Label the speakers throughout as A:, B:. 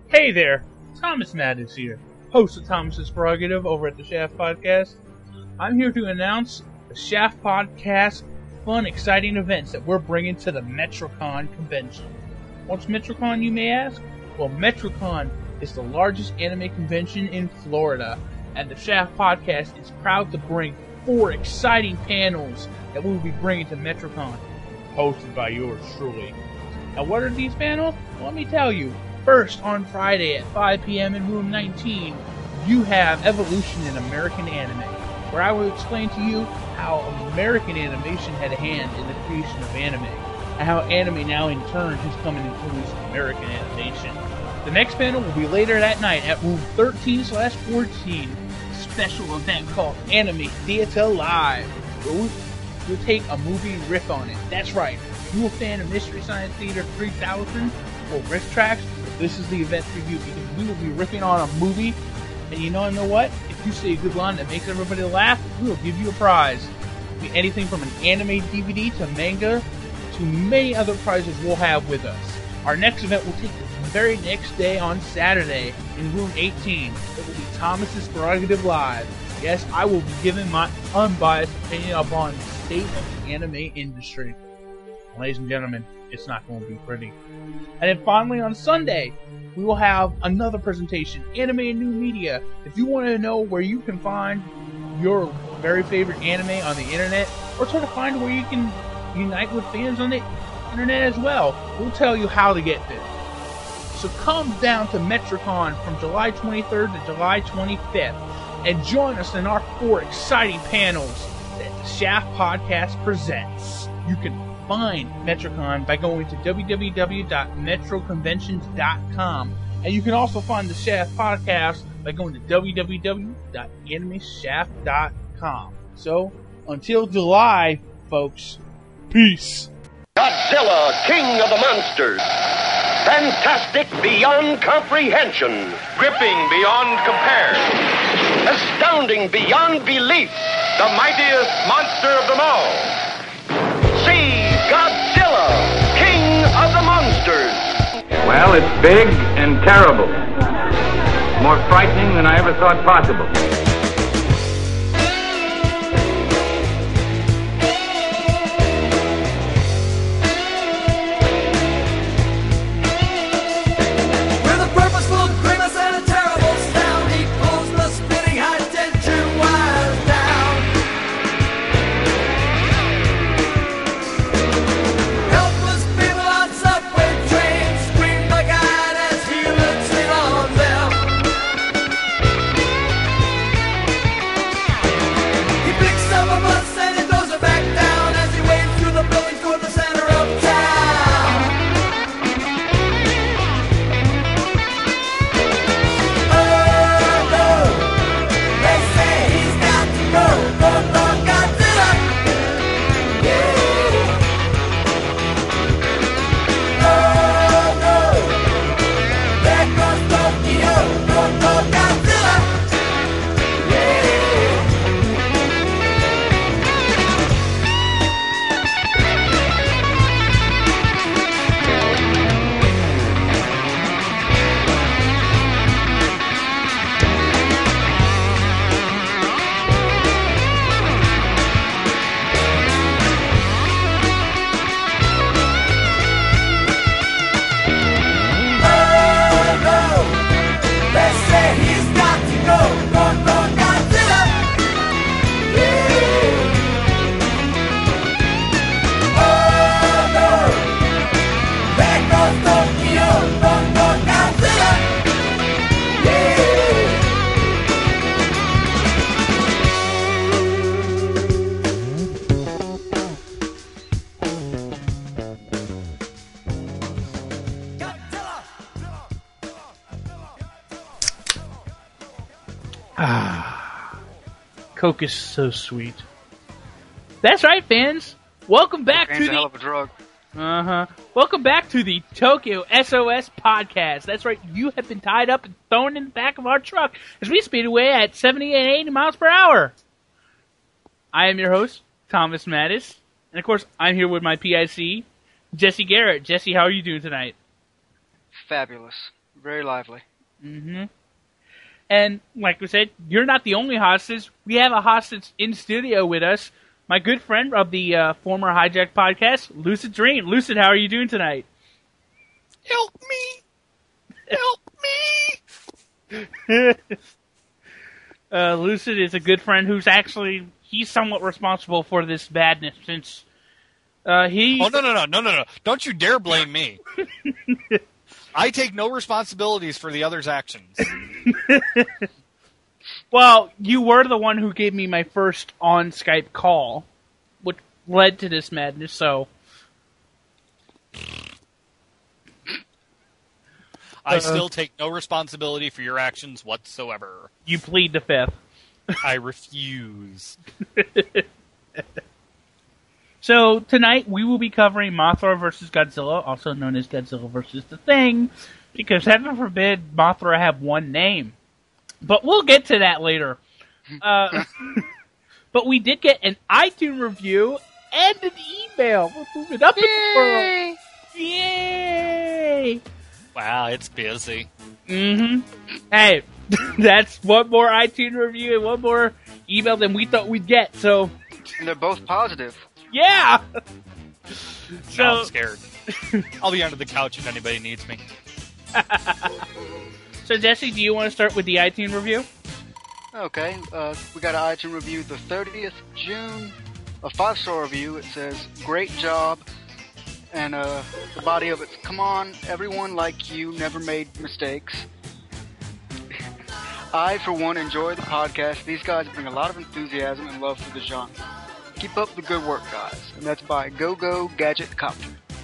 A: Hey there, Thomas Mattis here, host of Thomas's Prerogative over at the Shaft Podcast. I'm here to announce the Shaft Podcast fun, exciting events that we're bringing to the MetroCon convention. What's MetroCon, you may ask? Well, MetroCon is the largest anime convention in Florida, and the Shaft Podcast is proud to bring 4 exciting panels that we will be bringing to MetroCon, hosted by yours truly. Now, what are these panels? Well, let me tell you. First, on Friday at 5 p.m. in room 19, you have Evolution in American Anime, where I will explain to you how American animation had a hand in the creation of anime, and how anime now in turn has come and influenced American animation. The next panel will be later that night at room 13/14, a special event called Anime Theater Live, where we'll take a movie and riff on it. That's right, if you're a fan of Mystery Science Theater 3000 or Riff Tracks, this is the event for you, because we will be riffing on a movie, and you know what? If you say a good line that makes everybody laugh, we will give you a prize. It'll be anything from an anime DVD to manga to many other prizes we'll have with us. Our next event will take the very next day on Saturday in room 18. It will be Thomas's Prerogative Live. Yes, I will be giving my unbiased opinion upon the state of the anime industry. Ladies and gentlemen, it's not going to be pretty. And then finally on Sunday, we will have another presentation, Anime and New Media. If you want to know where you can find your very favorite anime on the internet, or try to find where you can unite with fans on the internet as well, we'll tell you how to get there. So come down to MetroCon from July 23rd to July 25th and join us in our 4 exciting panels that the Shaft Podcast presents. You can find MetroCon by going to www.metroconventions.com, and you can also find the Shaft Podcast by going to www.animeshaft.com. So, until July, folks, peace.
B: Godzilla, King of the Monsters. Fantastic beyond comprehension.
C: Gripping beyond compare.
B: Astounding beyond belief.
C: The mightiest monster of them all.
B: See Godzilla, King of the Monsters.
D: Well, it's big and terrible. More frightening than I ever thought possible.
E: With a purposeful grimace and a terrible sound, he pulls the spinning high-tension wires down. Helpless people on subway trains scream bug-eyed as he looks in on them. He picks up a bus and he throws it back down as he waves through the buildings toward the center of town. Oh no, they say he's got to go, go, go, Godzilla. Oh no, there goes Tokyo, go, go, Godzilla. Oh no, they say he's got to go, go, go, Godzilla. Oh no, there goes Tokyo, go, go, Godzilla.
A: Coke is so sweet. That's right, fans. Welcome back to
F: Cocaine's a hell
A: the
F: of a drug.
A: Welcome back to the Tokyo SOS Podcast. That's right, you have been tied up and thrown in the back of our truck as we speed away at 70 and 80 miles per hour. I am your host, Thomas Mattis, and of course, I'm here with my PIC, Jesse Garrett. Jesse, how are you doing tonight?
F: Fabulous. Very lively.
A: Mm-hmm. And like we said, you're not the only hostage. We have a hostage in studio with us. My good friend of the former Hijack podcast, Lucid Dream. Lucid, how are you doing tonight?
G: Help me! Help me!
A: Lucid is a good friend who's actually, he's somewhat responsible for this badness since he...
G: Oh, no. Don't you dare blame me. I take no responsibilities for the other's actions.
A: Well, you were the one who gave me my first on-Skype call, which led to this madness, so...
G: I still take no responsibility for your actions whatsoever.
A: You plead the fifth.
G: I refuse.
A: So, tonight we will be covering Mothra vs. Godzilla, also known as Godzilla vs. The Thing, because heaven forbid Mothra have one name. But we'll get to that later. But we did get an iTunes review and an email. We're moving up in the world. Yay!
G: Wow, it's busy.
A: Mm-hmm. Hey, that's one more iTunes review and one more email than we thought we'd get, so...
F: And they're both positive.
A: Yeah! So,
G: Now I'm scared. I'll be under the couch if anybody needs me.
A: So, Jesse, do you want to start with the iTunes review?
F: Okay, we got an iTunes review the 30th June. A 5-star review. It says, great job. And the body of it's, come on, everyone like you never made mistakes. I, for one, enjoy the podcast. These guys bring a lot of enthusiasm and love for the genre. Keep up the good work, guys. And that's by Go Gadget Copter.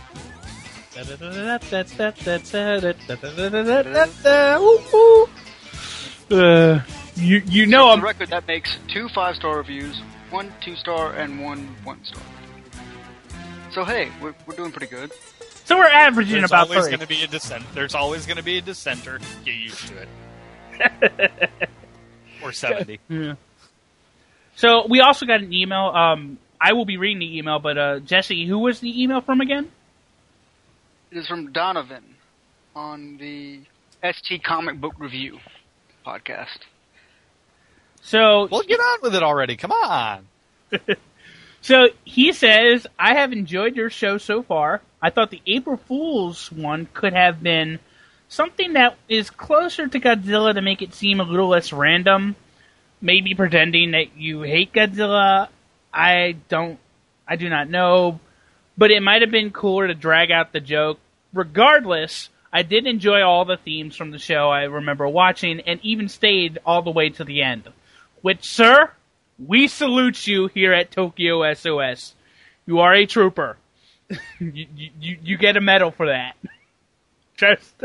A: You know
F: For
A: I'm...
F: the record, that makes 2 5-star reviews, 1 2-star, and 1 1-star. So hey, we're doing pretty good.
A: So we're averaging
G: There's
A: about
G: always
A: 3.
G: going to be a dissent. There's always going to be a dissenter. Get used to it. Or 70.
A: Yeah. So we also got an email. I will be reading the email, but Jesse, who was the email from again?
F: It is from Donovan on the ST Comic Book Review podcast.
A: So
G: Well, get on with it already. Come on.
A: So he says, I have enjoyed your show so far. I thought the April Fool's one could have been something that is closer to Godzilla to make it seem a little less random. Maybe pretending that you hate Godzilla. I do not know. But it might have been cooler to drag out the joke. Regardless, I did enjoy all the themes from the show I remember watching and even stayed all the way to the end. Which, sir... we salute you here at Tokyo SOS. You are a trooper. you get a medal for that. Just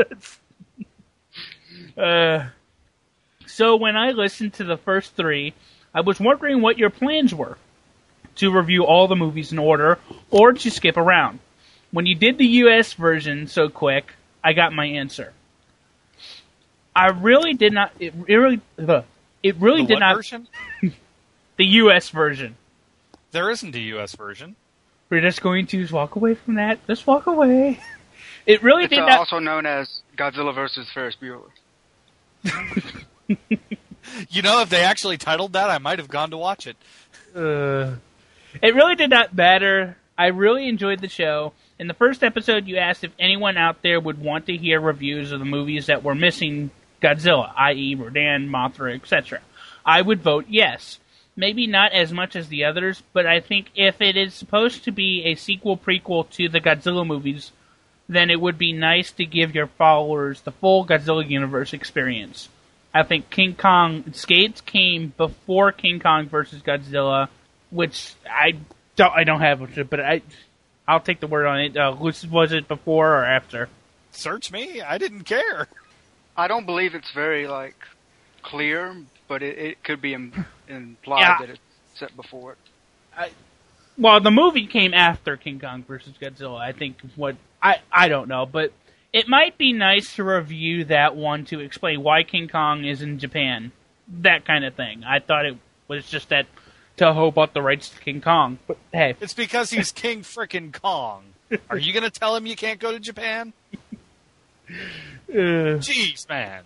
A: So when I listened to the first 3, I was wondering what your plans were. To review all the movies in order, or to skip around. When you did the US version so quick, I got my answer. I really did not... It really did not...
G: Version?
A: The U.S. version.
G: There isn't a U.S. version.
A: We're just going to walk away from that. Just walk away. It really
F: It's
A: did not...
F: also known as Godzilla vs. Ferris Bueller.
G: You know, if they actually titled that, I might have gone to watch it.
A: It really did not matter. I really enjoyed the show. In the first episode, you asked if anyone out there would want to hear reviews of the movies that were missing Godzilla, i.e. Rodan, Mothra, etc. I would vote yes. Maybe not as much as the others, but I think if it is supposed to be a sequel-prequel to the Godzilla movies, then it would be nice to give your followers the full Godzilla universe experience. I think King Kong Skates came before King Kong vs. Godzilla, which I don't have, but I'll take the word on it. Was it before or after?
G: Search me. I didn't care.
F: I don't believe it's very, clear, but it could be implied that it's set before it.
A: Well, the movie came after King Kong vs. Godzilla. I think I don't know, but it might be nice to review that one to explain why King Kong is in Japan. That kind of thing. I thought it was just that Toho bought the rights to King Kong. But hey.
G: It's because he's King frickin' Kong. Are you going to tell him you can't go to Japan? Jeez, man.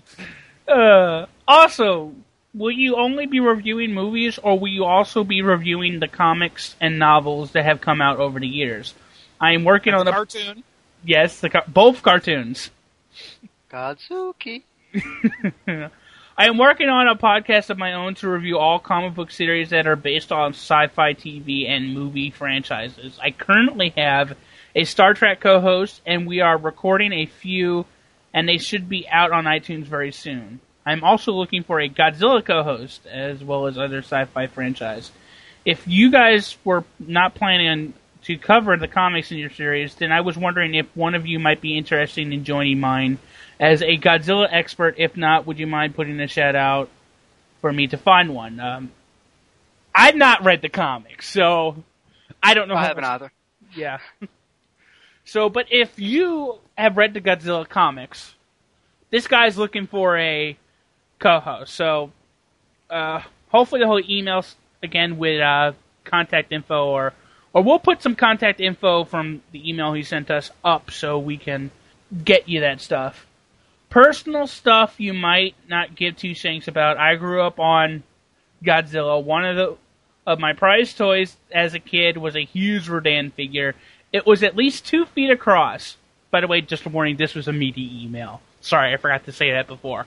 A: Also, will you only be reviewing movies, or will you also be reviewing the comics and novels that have come out over the years? I am working on
G: a cartoon.
A: Yes, both cartoons.
F: Godzuki.
A: I am working on a podcast of my own to review all comic book series that are based on sci-fi TV and movie franchises. I currently have a Star Trek co-host, and we are recording a few, and they should be out on iTunes very soon. I'm also looking for a Godzilla co-host, as well as other sci-fi franchise. If you guys were not planning to cover the comics in your series, then I was wondering if one of you might be interested in joining mine as a Godzilla expert. If not, would you mind putting a shout out for me to find one? I've not read the comics, so I don't know.
F: I haven't either.
A: Yeah. So, but if you have read the Godzilla comics, this guy's looking for a co-host. So, hopefully he'll email again with contact info, or we'll put some contact info from the email he sent us up so we can get you that stuff. Personal stuff you might not give two cents about. I grew up on Godzilla. One of my prized toys as a kid was a huge Rodan figure. It was at least 2 feet across. By the way, just a warning, this was a meaty email. Sorry, I forgot to say that before.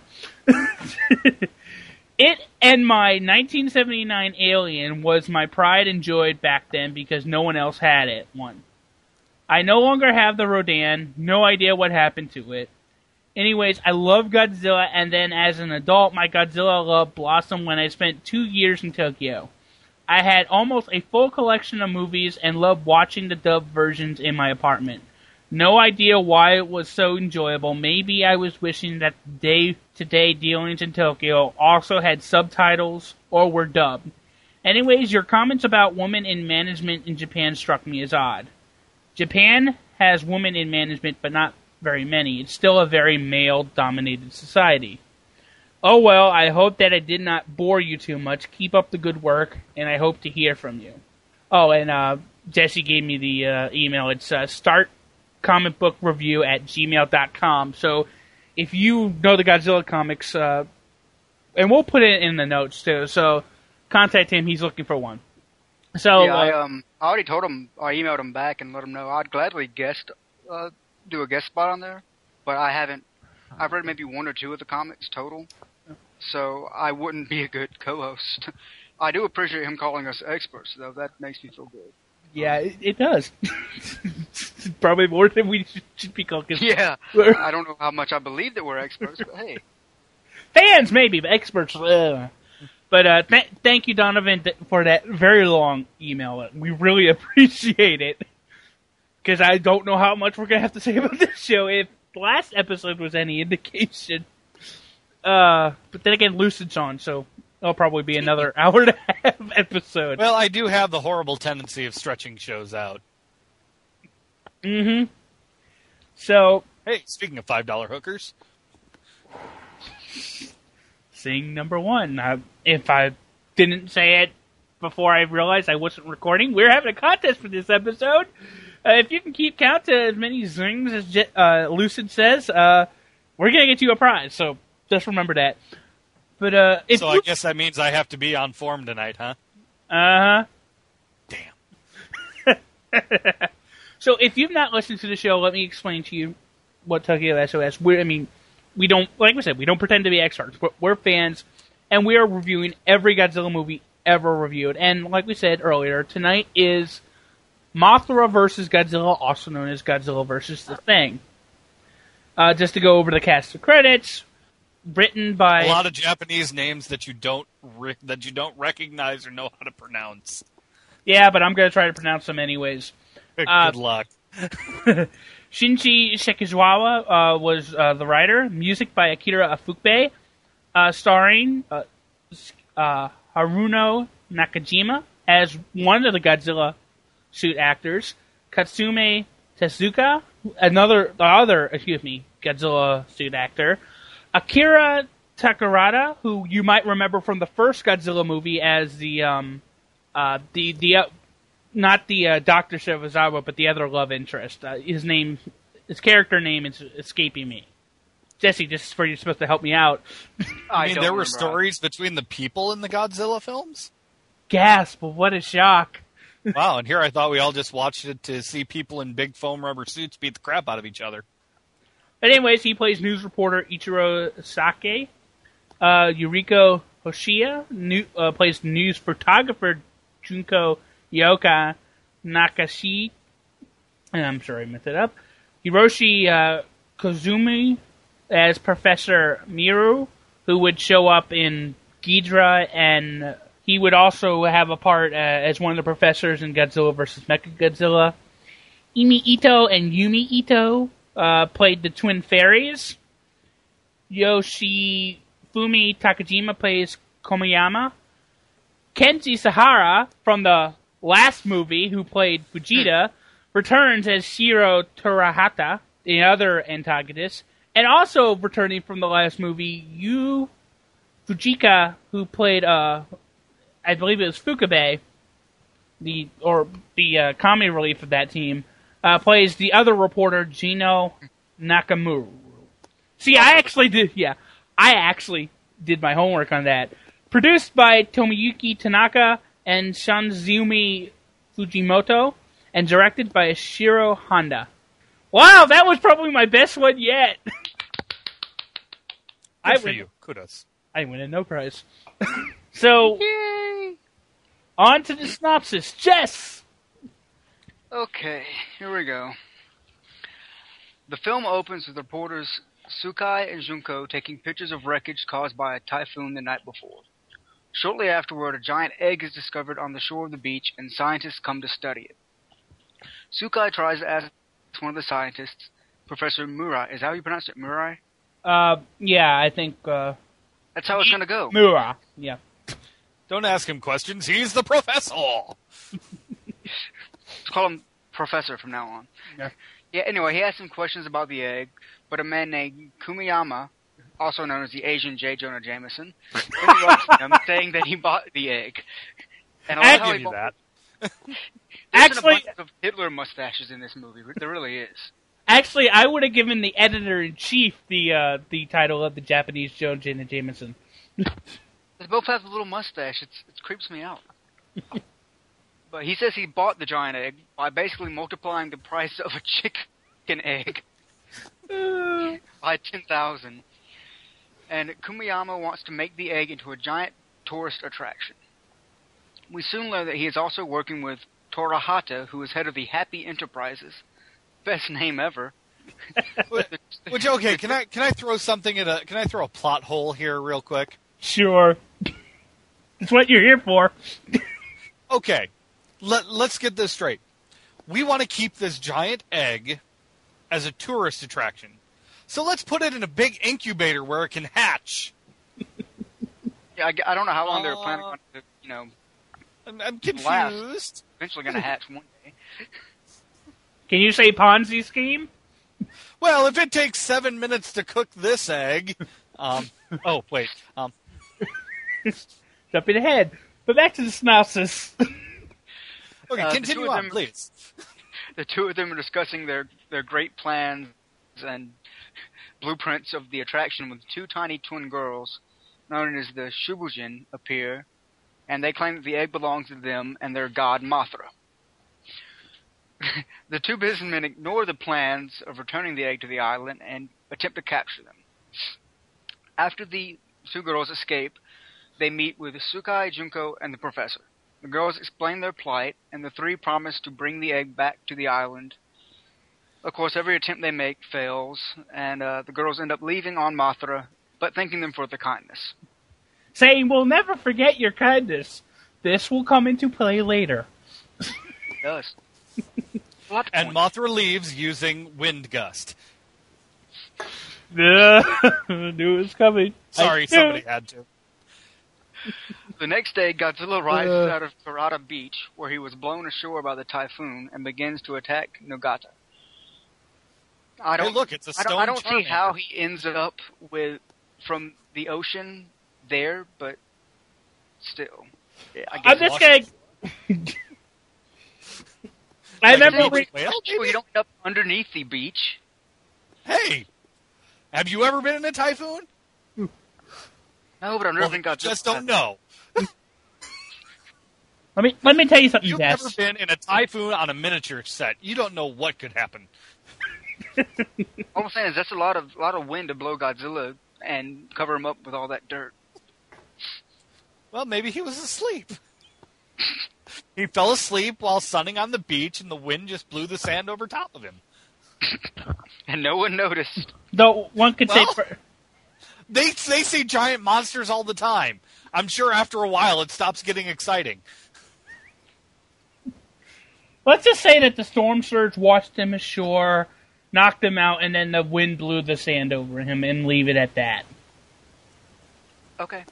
A: It and my 1979 Alien was my pride and joy back then because no one else had it. I no longer have the Rodan. No idea what happened to it. Anyways, I love Godzilla, and then as an adult, my Godzilla love blossomed when I spent 2 years in Tokyo. I had almost a full collection of movies and loved watching the dubbed versions in my apartment. No idea why it was so enjoyable. Maybe I was wishing that day-to-day dealings in Tokyo also had subtitles or were dubbed. Anyways, your comments about women in management in Japan struck me as odd. Japan has women in management, but not very many. It's still a very male-dominated society. Oh well, I hope that I did not bore you too much. Keep up the good work, and I hope to hear from you. Oh, and Jesse gave me the email. It's startcomicbookreview@gmail.com. So if you know the Godzilla comics, and we'll put it in the notes too, so contact him. He's looking for one. So
F: yeah, I already told him, I emailed him back and let him know I'd gladly do a guest spot on there, but I haven't. I've read maybe 1 or 2 of the comics total, so I wouldn't be a good co-host. I do appreciate him calling us experts, though. That makes me feel good.
A: Yeah, it does. Probably more than we should be called.
F: Yeah, I don't know how much I believe that we're experts, but hey.
A: Fans, maybe, but experts. But thank you, Donovan, for that very long email. We really appreciate it. Because I don't know how much we're going to have to say about this show if the last episode was any indication. But then again, Lucid's on, so it'll probably be another hour and a half episode.
G: Well, I do have the horrible tendency of stretching shows out.
A: Mm-hmm. So...
G: Hey, speaking of $5 hookers...
A: Scene number 1. If I didn't say it before I realized I wasn't recording, we're having a contest for this episode. If you can keep count to as many zings as Lucid says, we're going to get you a prize. So just remember that. But if
G: I guess that means I have to be on form tonight, huh?
A: Uh-huh.
G: Damn.
A: So if you've not listened to the show, let me explain to you what Tokyo SOS. We don't, like we said, we don't pretend to be experts. We're fans, and we are reviewing every Godzilla movie ever reviewed. And like we said earlier, tonight is Mothra vs. Godzilla, also known as Godzilla vs. The Thing. Just to go over the cast of credits, written by
G: a lot of Japanese names that you don't recognize or know how to pronounce.
A: Yeah, but I'm going to try to pronounce them anyways.
G: Good luck.
A: Shinichi Sekizawa was the writer. Music by Akira Ifukube. Starring Haruno Nakajima as one of the Godzilla suit actors. Katsume Tezuka, the other Godzilla suit actor. Akira Takarada, who you might remember from the first Godzilla movie as not the Dr. Shivazawa, but the other love interest. His name his character name is escaping me. Jesse, this is where you're supposed to help me out.
G: I mean, there were stories between the people in the Godzilla films?
A: Gasp! What a shock!
G: Wow, and here I thought we all just watched it to see people in big foam rubber suits beat the crap out of each other.
A: But anyways, he plays news reporter Ichiro Sake. Yuriko Hoshia plays news photographer Junko Yoka Nakashi. And I'm sure I messed it up. Hiroshi Kozumi as Professor Miru, who would show up in Ghidra, and he would also have a part as one of the professors in Godzilla vs. Mechagodzilla. Imi Ito and Yumi Ito played the twin fairies. Yoshifumi Takajima plays Komayama. Kenji Sahara, from the last movie, who played Fujita, returns as Shiro Torahata, the other antagonist. And also returning from the last movie, Yu Fujika, who played, I believe it was Fukabe, the comedy relief of that team, plays the other reporter, Gino Nakamura. See, I actually did my homework on that. Produced by Tomoyuki Tanaka and Shanzumi Fujimoto, and directed by Shiro Honda. Wow, that was probably my best one yet.
G: Good for you. Kudos.
A: I win a no prize. So,
F: Yay!
A: On to the synopsis. Jess!
F: Okay, here we go. The film opens with reporters Sukai and Junko taking pictures of wreckage caused by a typhoon the night before. Shortly afterward, a giant egg is discovered on the shore of the beach, and scientists come to study it. Sukai tries to ask one of the scientists, Professor Murai. Is that how you pronounce it, Murai?
A: Yeah, I think,
F: That's how it's gonna go.
A: Murai, yeah.
G: Don't ask him questions. He's the professor.
F: Let's call him Professor from now on. Yeah, anyway, he asks him questions about the egg, but a man named Kumiyama, also known as the Asian J. Jonah Jameson, interrupts him, saying that he bought the egg. And
G: I'll give you that.
F: There's a bunch of Hitler mustaches in this movie. There really is.
A: Actually, I would have given the editor-in-chief the title of the Japanese Joe Jonah Jameson.
F: They both have a little mustache. It creeps me out. But he says he bought the giant egg by basically multiplying the price of a chicken egg by 10,000. And Kumiyama wants to make the egg into a giant tourist attraction. We soon learn that he is also working with Torahata, who is head of the Happy Enterprises. Best name ever.
G: Which okay, can I throw something can I throw a plot hole here real quick?
A: Sure. It's what you're here for.
G: Okay. Let's get this straight. We want to keep this giant egg as a tourist attraction. So let's put it in a big incubator where it can hatch.
F: Yeah, I don't know how long they're planning on it,
G: I'm confused.
F: Last. Eventually going to hatch one day.
A: Can you say Ponzi scheme?
G: Well, if it takes 7 minutes to cook this egg, oh wait,
A: jumping ahead, but back to the synopsis.
G: Okay, continue on, please.
F: The two of them are discussing their great plans and blueprints of the attraction when two tiny twin girls, known as the Shubujin, appear, and they claim that the egg belongs to them and their god Mothra. The two businessmen ignore the plans of returning the egg to the island and attempt to capture them. After the two girls escape, they meet with Sukai, Junko, and the professor. The girls explain their plight, and the three promise to bring the egg back to the island. Of course, every attempt they make fails, and the girls end up leaving on Mothra, but thanking them for their kindness.
A: Saying, we'll never forget your kindness. This will come into play later.
F: It does.
G: And Mothra leaves using wind gust.
A: Knew it was coming.
G: Sorry, somebody had to.
F: The next day, Godzilla rises out of Karada Beach, where he was blown ashore by the typhoon, and begins to attack Nogata.
G: Hey, look, it's a stone
F: I don't see
G: Terminator.
F: how he ends up from the ocean there, but still. Yeah, I guess
A: I'm just kidding. I remember
F: you don't end up underneath the beach.
G: Hey, have you ever been in a typhoon?
F: No, but I've never been Godzilla.
G: Just don't know.
A: Let me tell you something,
G: You've
A: Jess.
G: never been in a typhoon on a miniature set. You don't know what could happen.
F: All I'm saying is that's a lot of wind to blow Godzilla and cover him up with all that dirt.
G: Well, maybe he was asleep. He fell asleep while sunning on the beach, and the wind just blew the sand over top of him.
F: And no one noticed.
A: Though one could
G: Well,
A: say,
G: They say giant monsters all the time. I'm sure after a while it stops getting exciting.
A: let's just say that the storm surge washed him ashore, knocked him out, and then the wind blew the sand over him, and leave it at that.
F: Okay.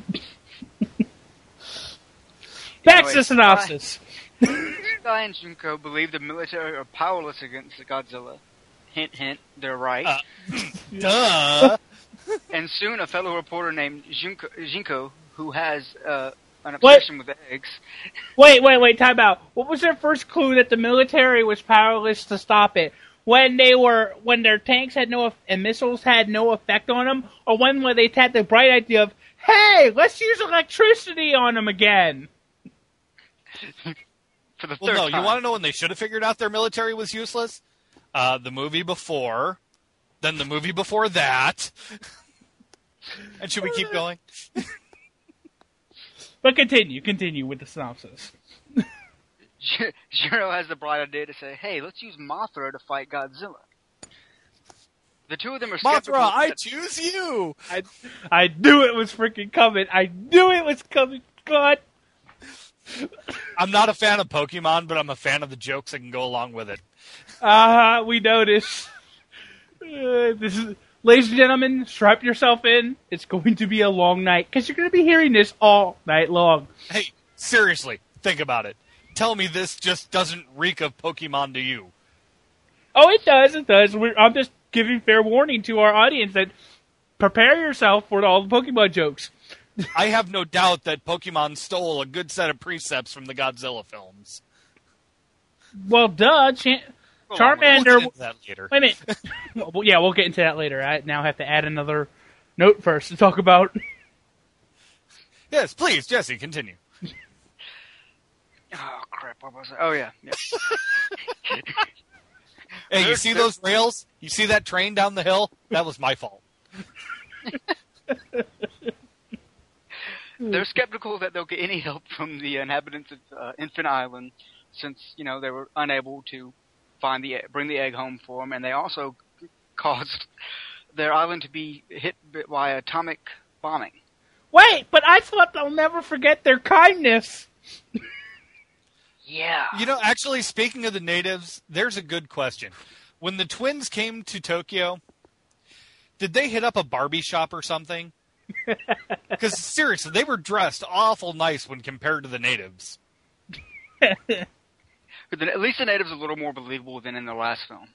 A: Back
F: Anyway,
A: to the synopsis.
F: Sky and Junko believe the military are powerless against Godzilla. Hint, hint, they're right.
G: Duh.
F: And soon a fellow reporter named Jinko, who has an obsession with eggs.
A: Wait, time out. What was their first clue that the military was powerless to stop it? When their tanks had and missiles had no effect on them, or when they had the bright idea of, hey, let's use electricity on them again?
F: For the
G: Well,
F: third
G: no,
F: time.
G: you want to know when they should have figured out their military was useless? The movie before, then the movie before that. And should we keep going?
A: But continue with the synopsis.
F: Jiro has the bright idea to say, hey, let's use Mothra to fight Godzilla. The two of them are skeptical.
G: Mothra, I choose you!
A: I knew it was freaking coming. I knew it was coming. God.
G: I'm not a fan of Pokemon, but I'm a fan of the jokes that can go along with it.
A: We noticed. Ladies and gentlemen, strap yourself in. It's going to be a long night, because you're going to be hearing this all night long.
G: Hey, seriously, think about it. Tell me this just doesn't reek of Pokemon to you.
A: Oh, it does. I'm just giving fair warning to our audience that prepare yourself for all the Pokemon jokes.
G: I have no doubt that Pokemon stole a good set of precepts from the Godzilla films.
A: Well, duh.
G: We'll
A: Charmander.
G: get into that later.
A: Wait a minute. Well, yeah, we'll get into that later. I now have to add another note first to talk about.
G: Yes, please, Jesse, continue.
F: Oh, crap, what was it? Oh, yeah.
G: Hey, you see those rails? You see that train down the hill? That was my fault.
F: They're skeptical that they'll get any help from the inhabitants of Infant Island, since, they were unable to bring the egg home for them, and they also caused their island to be hit by atomic bombing.
A: Wait, but I thought they'll never forget their kindness.
F: Yeah.
G: Actually, speaking of the natives, there's a good question. When the twins came to Tokyo, did they hit up a Barbie shop or something? Because, seriously, they were dressed awful nice when compared to the natives.
F: But at least the natives are a little more believable than in the last film.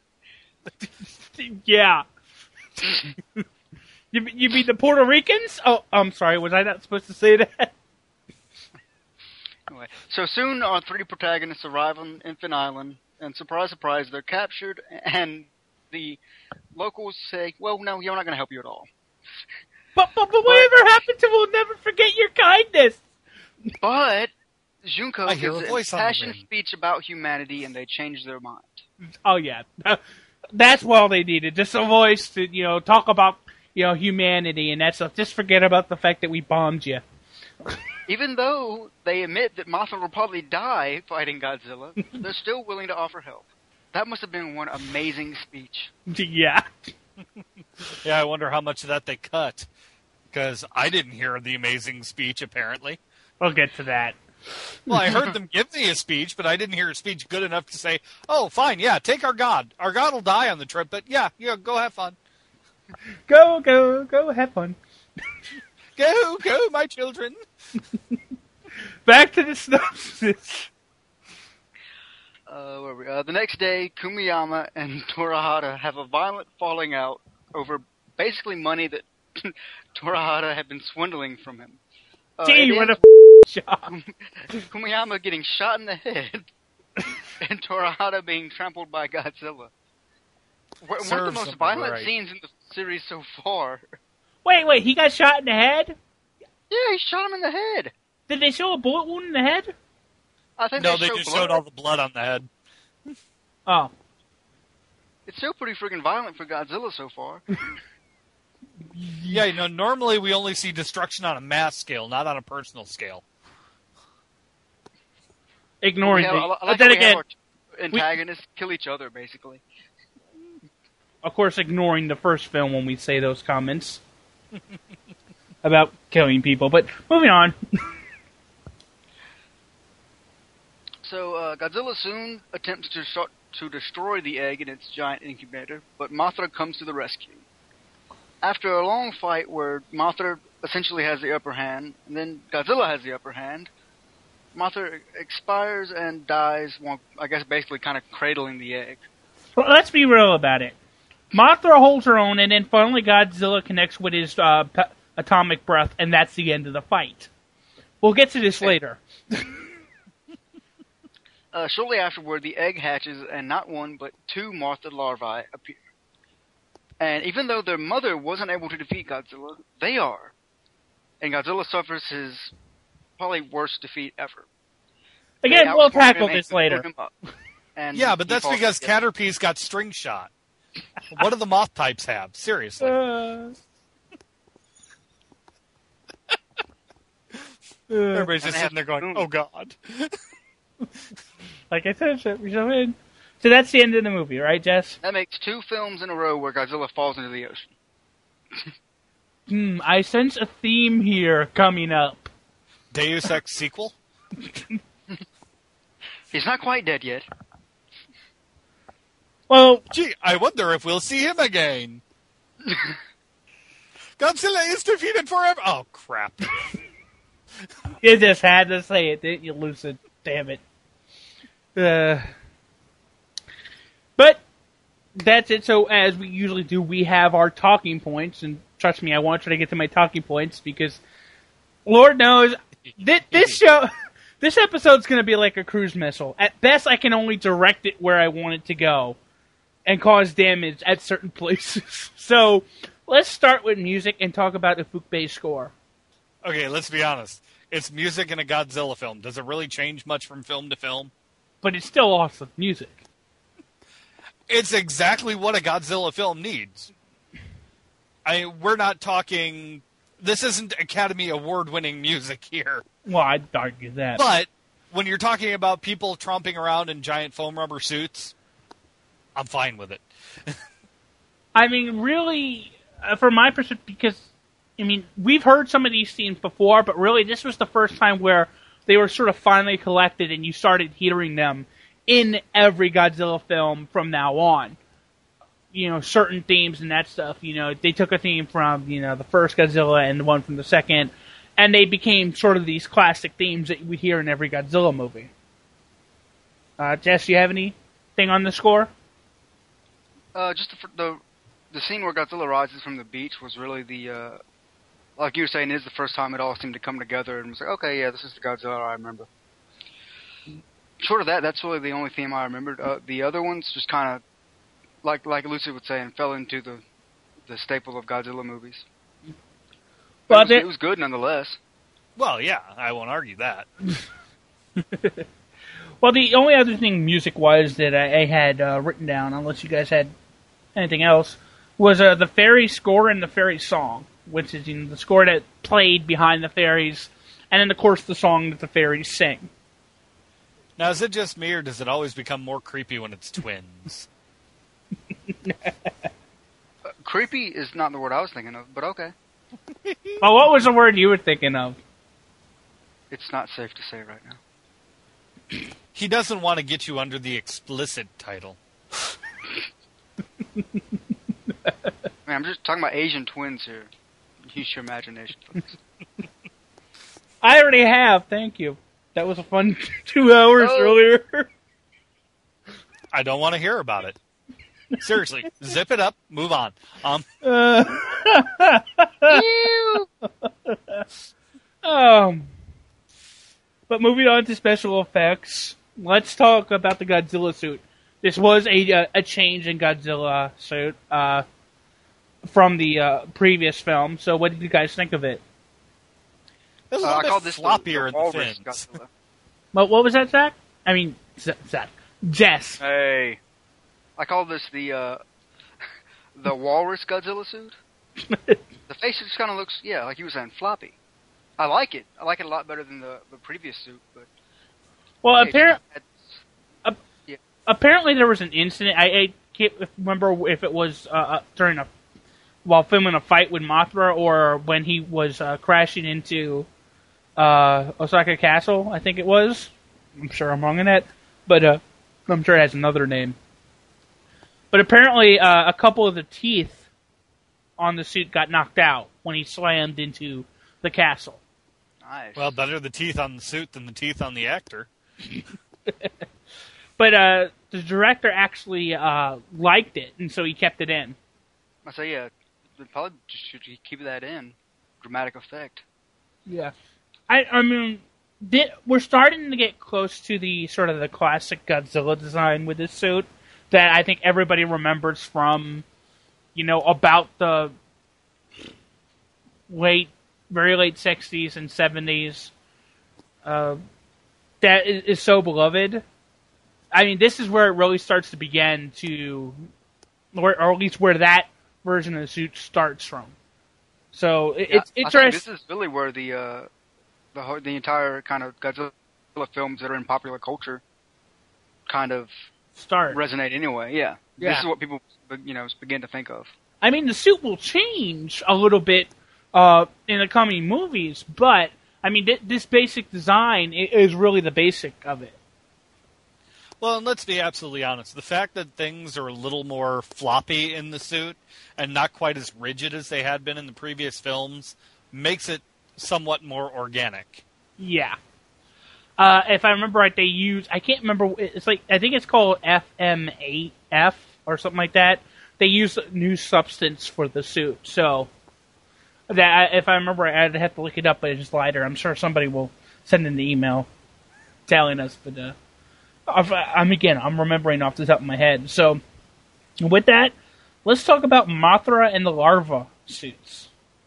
A: Yeah. You mean the Puerto Ricans? Oh, I'm sorry. Was I not supposed to say that?
F: Anyway, so soon our three protagonists arrive on Infant Island, and surprise, surprise, they're captured, and the locals say, well, no, you're not going to help you at all.
A: But whatever happened to we'll never forget your kindness?
F: But Junko
G: I hear
F: gives
G: a
F: a
G: voice on the
F: passionate
G: ring.
F: speech about humanity, and they change their mind.
A: Oh, yeah. That's all they needed. Just a voice to, talk about, humanity, and that's just forget about the fact that we bombed you.
F: Even though they admit that Mothra will probably die fighting Godzilla, they're still willing to offer help. That must have been one amazing speech.
A: Yeah.
G: Yeah, I wonder how much of that they cut. Because I didn't hear the amazing speech, apparently.
A: We'll get to that.
G: Well, I heard them give me a speech, but I didn't hear a speech good enough to say, oh, fine, yeah, take our god. Our god will die on the trip, but yeah, go have fun.
A: Go, have fun.
G: Go, my children.
A: Back to the synopsis.
F: Where were we? The next day, Kumiyama and Torahata have a violent falling out over basically money that Torahata had been swindling from him.
A: Gee,
F: it
A: what a
F: ends
A: shot.
F: Kumiyama getting shot in the head and Torahata being trampled by Godzilla. One of the
G: Serves
F: most
G: them
F: violent
G: right.
F: scenes in the series so far.
A: Wait, he got shot in the head?
F: Yeah, he shot him in the head.
A: Did they show a bullet wound in the head?
F: I think
G: No,
F: they
G: they
F: showed
G: just
F: blood.
G: showed all the blood on the head.
A: Oh.
F: It's still pretty freaking violent for Godzilla so far.
G: Yeah, you know, normally we only see destruction on a mass scale, not on a personal scale.
A: Ignoring
F: We have-
A: the...
F: I like
A: But then
F: how we have
A: again,
F: our antagonists kill each other, basically.
A: of course, ignoring the first film when we say those comments about killing people. But moving on.
F: So Godzilla soon attempts to destroy the egg in its giant incubator, but Mothra comes to the rescue. After a long fight where Mothra essentially has the upper hand, and then Godzilla has the upper hand, Mothra expires and dies, while, I guess basically kind of cradling the egg.
A: Well, let's be real about it. Mothra holds her own, and then finally Godzilla connects with his atomic breath, and that's the end of the fight. We'll get to this later.
F: Shortly afterward, the egg hatches, and not one, but two Mothra larvae appear. And even though their mother wasn't able to defeat Godzilla, they are. And Godzilla suffers his probably worst defeat ever.
A: Again,
F: They
A: we'll
F: outsmart
A: tackle
F: him and
A: this later.
F: put him up. And
G: Yeah, but
F: he
G: that's
F: falls
G: because
F: to death.
G: Caterpies got string shot. What do the moth types have? Seriously. Everybody's
F: And
G: just
F: they
G: sitting there
F: have
G: going,
F: spoons.
G: oh god.
A: Like I said, we jump in. So that's the end of the movie, right, Jess?
F: That makes two films in a row where Godzilla falls into the ocean.
A: I sense a theme here coming up.
G: Deus Ex sequel?
F: He's not quite dead yet.
A: Well,
G: Gee, I wonder if we'll see him again. Godzilla is defeated forever. Oh, crap.
A: you just had to say it, didn't you, Lucid? Damn it. But that's it. So as we usually do, we have our talking points, and trust me, I want to try to get to my talking points because, Lord knows, this episode's going to be like a cruise missile. At best, I can only direct it where I want it to go and cause damage at certain places. So let's start with music and talk about the Fukbei score.
G: Okay, let's be honest. It's music in a Godzilla film. Does it really change much from film to film?
A: But it's still awesome music.
G: It's exactly what a Godzilla film needs. We're not talking... This isn't Academy Award-winning music here.
A: Well, I'd argue that.
G: But when you're talking about people tromping around in giant foam rubber suits, I'm fine with it.
A: I mean, really, from my perspective, because, I mean, we've heard some of these themes before, but really this was the first time where they were sort of finally collected and you started hearing them in every Godzilla film from now on. You know, certain themes and that stuff, you know, they took a theme from, you know, the first Godzilla and the one from the second, and they became sort of these classic themes that we hear in every Godzilla movie. Jess, you have anything on the score?
F: Just the scene where Godzilla rises from the beach was really the, like you were saying, is the first time it all seemed to come together and was like, okay, yeah, this is the Godzilla I remember. Short of that, that's really the only theme I remembered. The other ones just kind of, like Lucy would say, and fell into the staple of Godzilla movies. But it was good nonetheless.
G: Well, yeah, I won't argue that.
A: Well, the only other thing music-wise that I had written down, unless you guys had anything else, was the fairy score and the fairy song, which is the score that played behind the fairies, and then, of course, the song that the fairies sing.
G: Now, is it just me, or does it always become more creepy when it's twins?
F: Creepy is not the word I was thinking of, but okay.
A: Well, what was the word you were thinking of?
F: It's not safe to say right now.
G: He doesn't want to get you under the explicit title.
F: Man, I'm just talking about Asian twins here. Use your imagination, folks.
A: I already have, thank you. That was a fun 2 hours earlier.
G: I don't want to hear about it. Seriously, zip it up, move on.
A: But moving on to special effects, let's talk about the Godzilla suit. This was a change in Godzilla suit from the previous film. So what did you guys think of it?
G: It was a
F: I
G: little
F: call
G: bit
F: this the
G: floppier in the
F: walrus
G: fins.
F: Godzilla.
A: What was that, Zach? I mean, Zach. Jess.
F: Hey, I call this the walrus Godzilla suit. The face just kind of looks, like you were saying, floppy. I like it. I like it a lot better than the previous suit. But
A: Well,
F: hey,
A: apparently there was an incident. I can't remember if it was while filming a fight with Mothra or when he was crashing into Osaka Castle, I think it was. I'm sure I'm wrong in that, but I'm sure it has another name. But apparently a couple of the teeth on the suit got knocked out when he slammed into the castle.
F: nice.
G: Well, better the teeth on the suit than the teeth on the actor.
A: But the director actually liked it, and so he kept it in.
F: I say, they probably just should keep that in. Dramatic effect.
A: Yeah. I mean, we're starting to get close to the sort of the classic Godzilla design with this suit that I think everybody remembers from, about the very late 60s and 70s. That is so beloved. I mean, this is where it really starts to begin to, or at least where that version of the suit starts from. So it's
F: I think this is really where the entire kind of Godzilla films that are in popular culture kind of
A: start
F: resonate anyway. Yeah.
A: Yeah.
F: This is what people begin to think of.
A: I mean, the suit will change a little bit in the coming movies, but I mean, this basic design is really the basic of it.
G: Well, and let's be absolutely honest. The fact that things are a little more floppy in the suit and not quite as rigid as they had been in the previous films makes it somewhat more organic.
A: Yeah. If I remember right, they use, I can't remember, it's like, I think it's called FM8F or something like that. They use a new substance for the suit. So, that if I remember right, I'd have to look it up, but it's lighter. I'm sure somebody will send an email telling us, but I'm remembering off the top of my head. So, with that, let's talk about Mothra and the larva suits.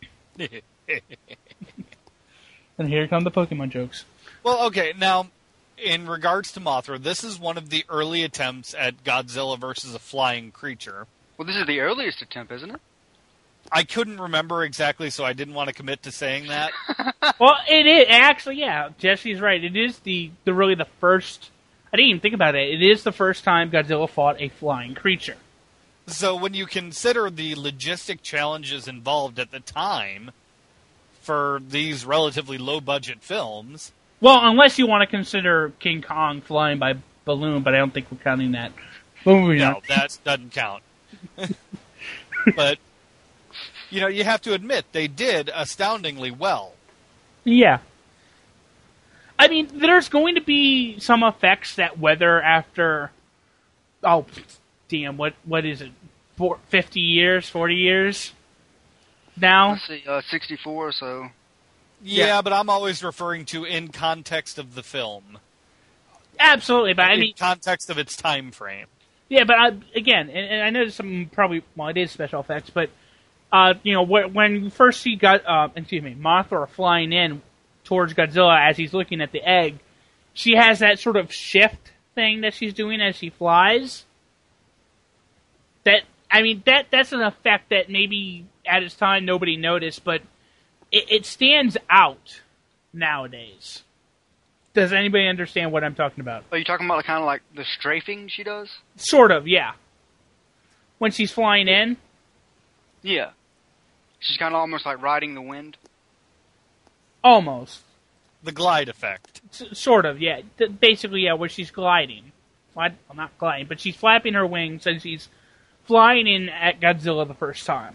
A: And here come the Pokemon jokes.
G: Well, okay, now, in regards to Mothra, this is one of the early attempts at Godzilla versus a flying creature.
F: Well, this is the earliest attempt, isn't it?
G: I couldn't remember exactly, so I didn't want to commit to saying that.
A: Well, it is, actually, yeah, Jesse's right. It is really the first, I didn't even think about it. It is the first time Godzilla fought a flying creature.
G: So when you consider the logistic challenges involved at the time for these relatively low-budget films...
A: Well, unless you want to consider King Kong flying by balloon, but I don't think we're counting that.
G: No, that doesn't count. But, you have to admit, they did astoundingly well.
A: Yeah. I mean, there's going to be some effects that weather after... Oh, damn, what is it? 50 years, 40 years now?
F: Let's see, 64 or so.
G: Yeah, but I'm always referring to in context of the film.
A: Absolutely, but
G: in context of its time frame.
A: Yeah, but again, and I know there's some probably, well, it is special effects, but when you first see Mothra flying in towards Godzilla as he's looking at the egg, she has that sort of shift thing that she's doing as she flies. That's an effect that maybe at its time nobody noticed, but it stands out nowadays. Does anybody understand what I'm talking about?
F: Are you talking about kind of like the strafing she does?
A: Sort of, yeah. When she's flying in?
F: Yeah. She's kind of almost like riding the wind?
A: Almost.
G: The glide effect.
A: Sort of, yeah. Basically, yeah, where she's gliding. Well, not gliding, but she's flapping her wings and she's flying in at Godzilla the first time.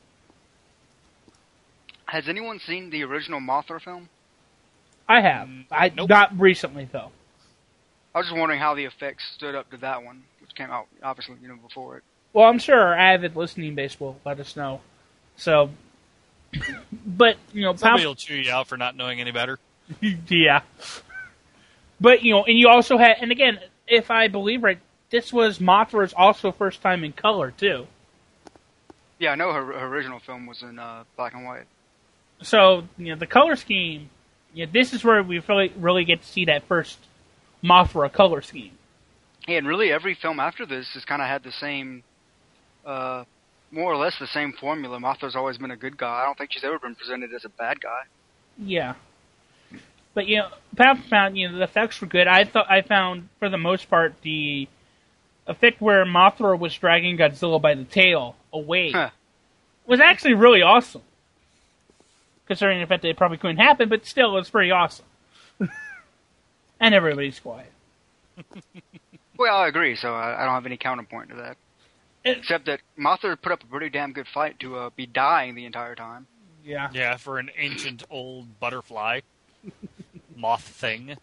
F: Has anyone seen the original Mothra film?
A: I have.
G: Nope.
A: Not recently, though.
F: I was just wondering how the effects stood up to that one, which came out, obviously, before it.
A: Well, I'm sure our avid listening base will let us know. So, but,
G: somebody will chew you out for not knowing any better.
A: Yeah. But, and you also had, and again, if I believe right, this was Mothra's also first time in color too.
F: Yeah, I know her original film was in black and white.
A: So the color scheme, this is where we really get to see that first Mothra color scheme.
F: Yeah, and really every film after this has kind of had the same, more or less the same formula. Mothra's always been a good guy. I don't think she's ever been presented as a bad guy.
A: Yeah. But Pat found the effects were good. I found for the most part the effect where Mothra was dragging Godzilla by the tail away was actually really awesome. Considering the fact that it probably couldn't happen, but still it was pretty awesome. And everybody's quiet.
F: Well, I agree, so I don't have any counterpoint to that. Except that Mothra put up a pretty damn good fight to be dying the entire time.
A: Yeah.
G: Yeah, for an ancient old butterfly. Moth thing.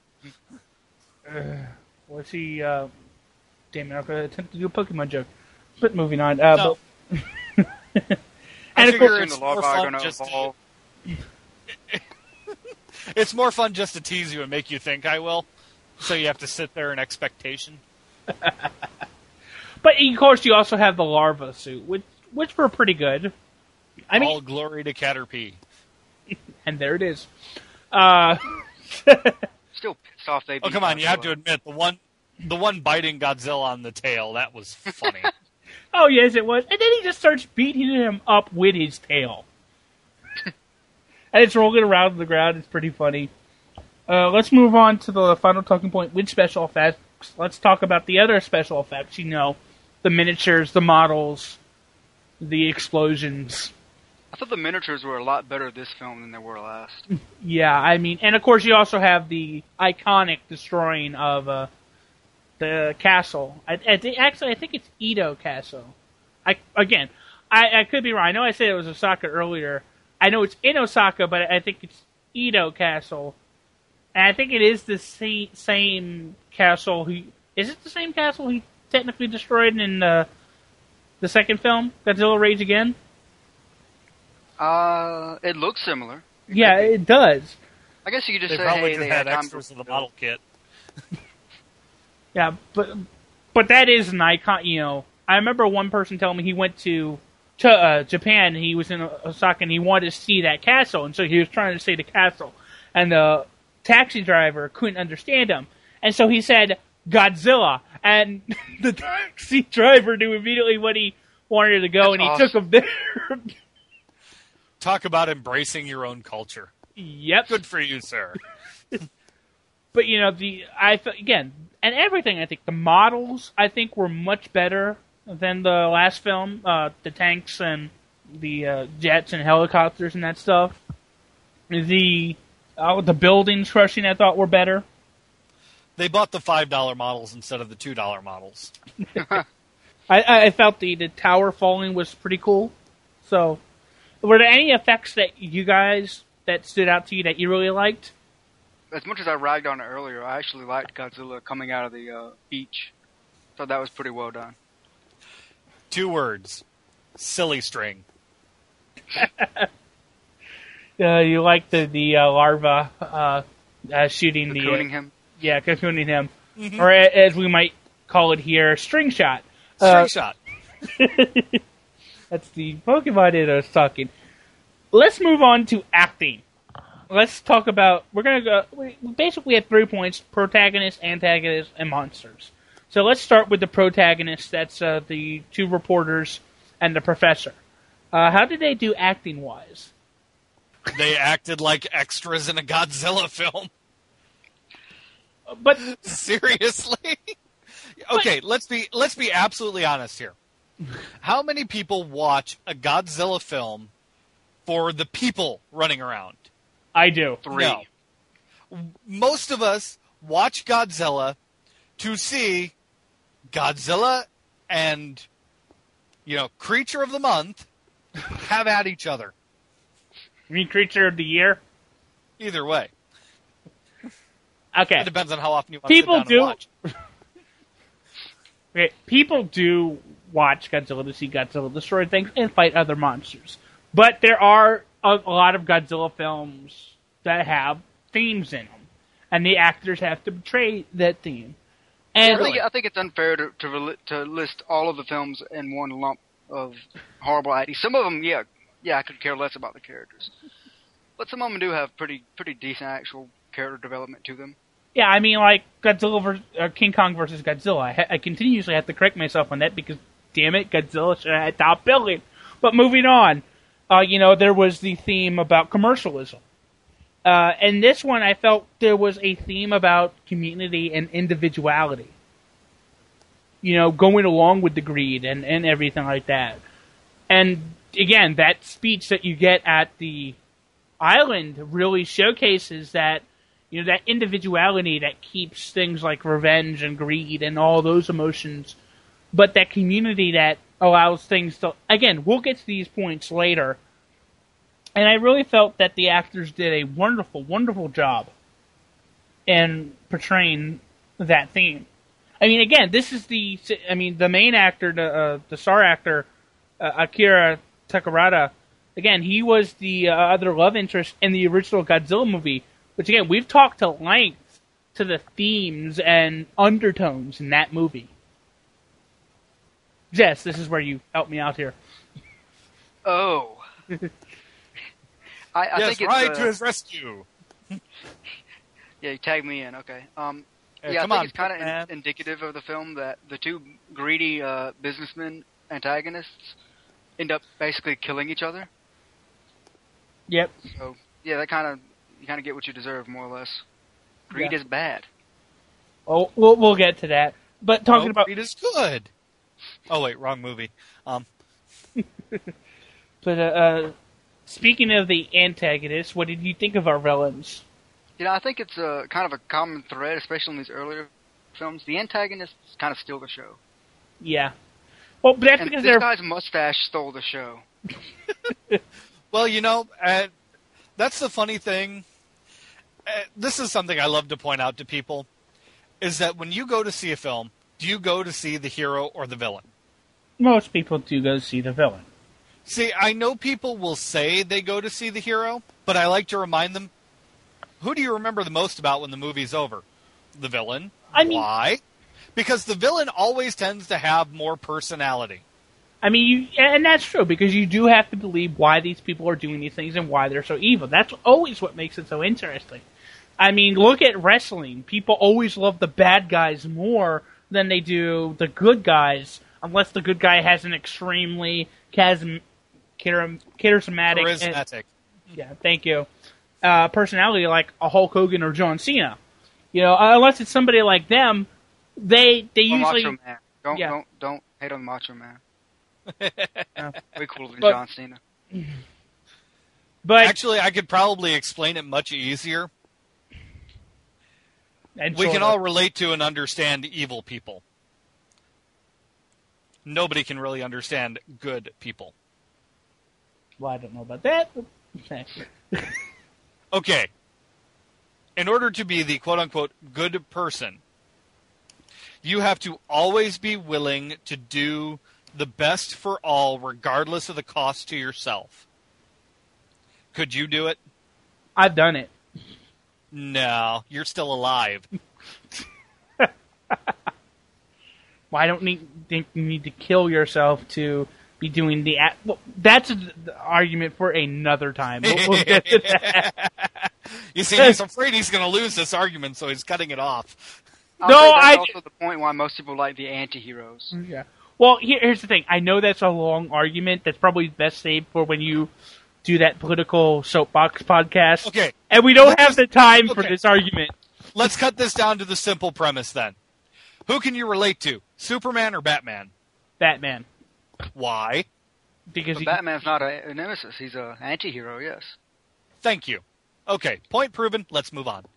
A: Was he, damn it, I'm going to attempt to do a Pokemon joke. But moving on.
G: No.
F: And
G: I figure
F: it's more fun just evolve.
G: It's more fun just to tease you and make you think I will. So you have to sit there in expectation.
A: But of course, you also have the larva suit, which were pretty good. I mean,
G: all glory to Caterpie.
A: And there it is.
F: Still pissed off they.
G: Oh come on! You have to admit the one biting Godzilla on the tail, that was funny.
A: Oh yes, it was. And then he just starts beating him up with his tail, and it's rolling around on the ground. It's pretty funny. Let's move on to the final talking point with special effects. Let's talk about the other special effects. The miniatures, the models, the explosions.
F: I thought the miniatures were a lot better this film than they were last.
A: Yeah, I mean, and of course you also have the iconic destroying of the castle. I think it's Edo Castle. I could be wrong. I know I said it was Osaka earlier. I know it's in Osaka, but I think it's Edo Castle. And I think it is the same castle. Is it the same castle he technically destroyed in the second film, Godzilla Rage Again?
F: It looks similar.
A: Yeah, it does.
F: I guess you could just
G: They
F: say,
G: probably
F: hey,
G: just
F: they
G: had
F: had time
G: extras
F: to
G: of the model kit.
A: Yeah, but that is an icon. I remember one person telling me he went to Japan. And he was in Osaka and he wanted to see that castle, and so he was trying to see the castle, and the taxi driver couldn't understand him, and so he said Godzilla, and the taxi driver knew immediately what he wanted to go, and he took him there.
G: Talk about embracing your own culture.
A: Yep.
G: Good for you, sir.
A: But again, and everything. I think the models were much better than the last film. The tanks and the jets and helicopters and that stuff. The buildings crushing I thought were better.
G: They bought the $5 models instead of the $2 models.
A: I felt the tower falling was pretty cool. So, were there any effects that stood out to you that you really liked?
F: As much as I ragged on it earlier, I actually liked Godzilla coming out of the beach. Thought that was pretty well done.
G: 2 words. Silly string.
A: You liked the larva shooting
F: Cocooning him.
A: Yeah, cocooning him. Mm-hmm. Or as we might call it here, string shot.
G: String shot.
A: That's the Pokemon that I was talking. Let's move on to acting. Let's talk about... We're going to go... We basically have 3 points: protagonists, antagonists, and monsters. So let's start with the protagonists. That's the 2 reporters and the professor. How did they do acting-wise?
G: They acted like extras in a Godzilla film.
A: But
G: seriously? Okay, let's be absolutely honest here. How many people watch a Godzilla film for the people running around?
A: I do.
F: 3.
G: No. Most of us watch Godzilla to see Godzilla and, Creature of the Month have at each other.
A: You mean Creature of the Year?
G: Either way.
A: Okay.
G: It depends on how often you want to sit down and watch.
A: Okay, people do watch Godzilla to see Godzilla destroy things and fight other monsters. But there are a lot of Godzilla films that have themes in them. And the actors have to portray that theme. And
F: I think it's unfair to list all of the films in one lump of horrible acting. Some of them, I could care less about the characters, but some of them do have pretty decent actual character development to them.
A: yeah, I mean, like King Kong versus Godzilla. I continuously have to correct myself on that because, damn it, Godzilla should have had top billing. But moving on, there was the theme about commercialism. And this one, I felt there was a theme about community and individuality. Going along with the greed and everything like that. And again, that speech that you get at the island really showcases that, that individuality that keeps things like revenge and greed and all those emotions, but that community that allows things to, again, we'll get to these points later. And I really felt that the actors did a wonderful, wonderful job in portraying that theme. I mean, again, this is the main actor, the star actor, Akira Takarada. Again, he was the other love interest in the original Godzilla movie, which again, we've talked to length to the themes and undertones in that movie. Jess, this is where you help me out here.
F: Oh. I
G: yes,
F: think
G: ride to his rescue.
F: Yeah, you tagged me in. Okay.
G: Hey,
F: I
G: come
F: think
G: on,
F: it's kind of
G: man.
F: indicative of the film that the two greedy businessmen antagonists end up basically killing each other.
A: Yep.
F: So yeah, you kind of get what you deserve, more or less. Greed is bad.
A: Oh, we'll get to that. But talking about
G: greed is good. Oh wait, wrong movie.
A: But speaking of the antagonists, what did you think of our villains?
F: I think it's kind of a common thread, especially in these earlier films. The antagonists kind of steal the show.
A: Yeah. Well, but that's
F: and
A: because
F: this guy's mustache stole the show.
G: Well, that's the funny thing. This is something I love to point out to people, is that when you go to see a film, do you go to see the hero or the villain?
A: Most people do go see the villain.
G: See, I know people will say they go to see the hero, but I like to remind them, who do you remember the most about when the movie's over? The villain. Why? Because the villain always tends to have more personality.
A: I mean, and that's true, because you do have to believe why these people are doing these things and why they're so evil. That's always what makes it so interesting. I mean, look at wrestling. People always love the bad guys more than they do the good guys, unless the good guy has an extremely charismatic. Yeah, thank you. Personality like a Hulk Hogan or John Cena. Unless it's somebody like them, they usually...
F: Macho Man. Don't hate on Macho Man. Way cooler than John Cena.
G: But actually, I could probably explain it much easier. We can all relate to and understand evil people. Nobody can really understand good people.
A: Well, I don't know about that.
G: Okay. In order to be the quote-unquote good person, you have to always be willing to do the best for all, regardless of the cost to yourself. Could you do it?
A: I've done it.
G: No, you're still alive.
A: Well, I don't think you need to kill yourself to be doing the... Well, that's an argument for another time. We'll get to that.
G: You see, he's afraid he's going to lose this argument, so he's cutting it off.
F: That's also the point why most people like the anti-heroes.
A: Yeah. Well, here's the thing. I know that's a long argument. That's probably best saved for when you do that political soapbox podcast.
G: Okay.
A: And we don't have the time for this argument.
G: Let's cut this down to the simple premise, then. Who can you relate to? Superman or Batman?
A: Batman.
G: Why?
A: Because
F: Batman's not a nemesis. He's an anti-hero, yes.
G: Thank you. Okay, point proven. Let's move on.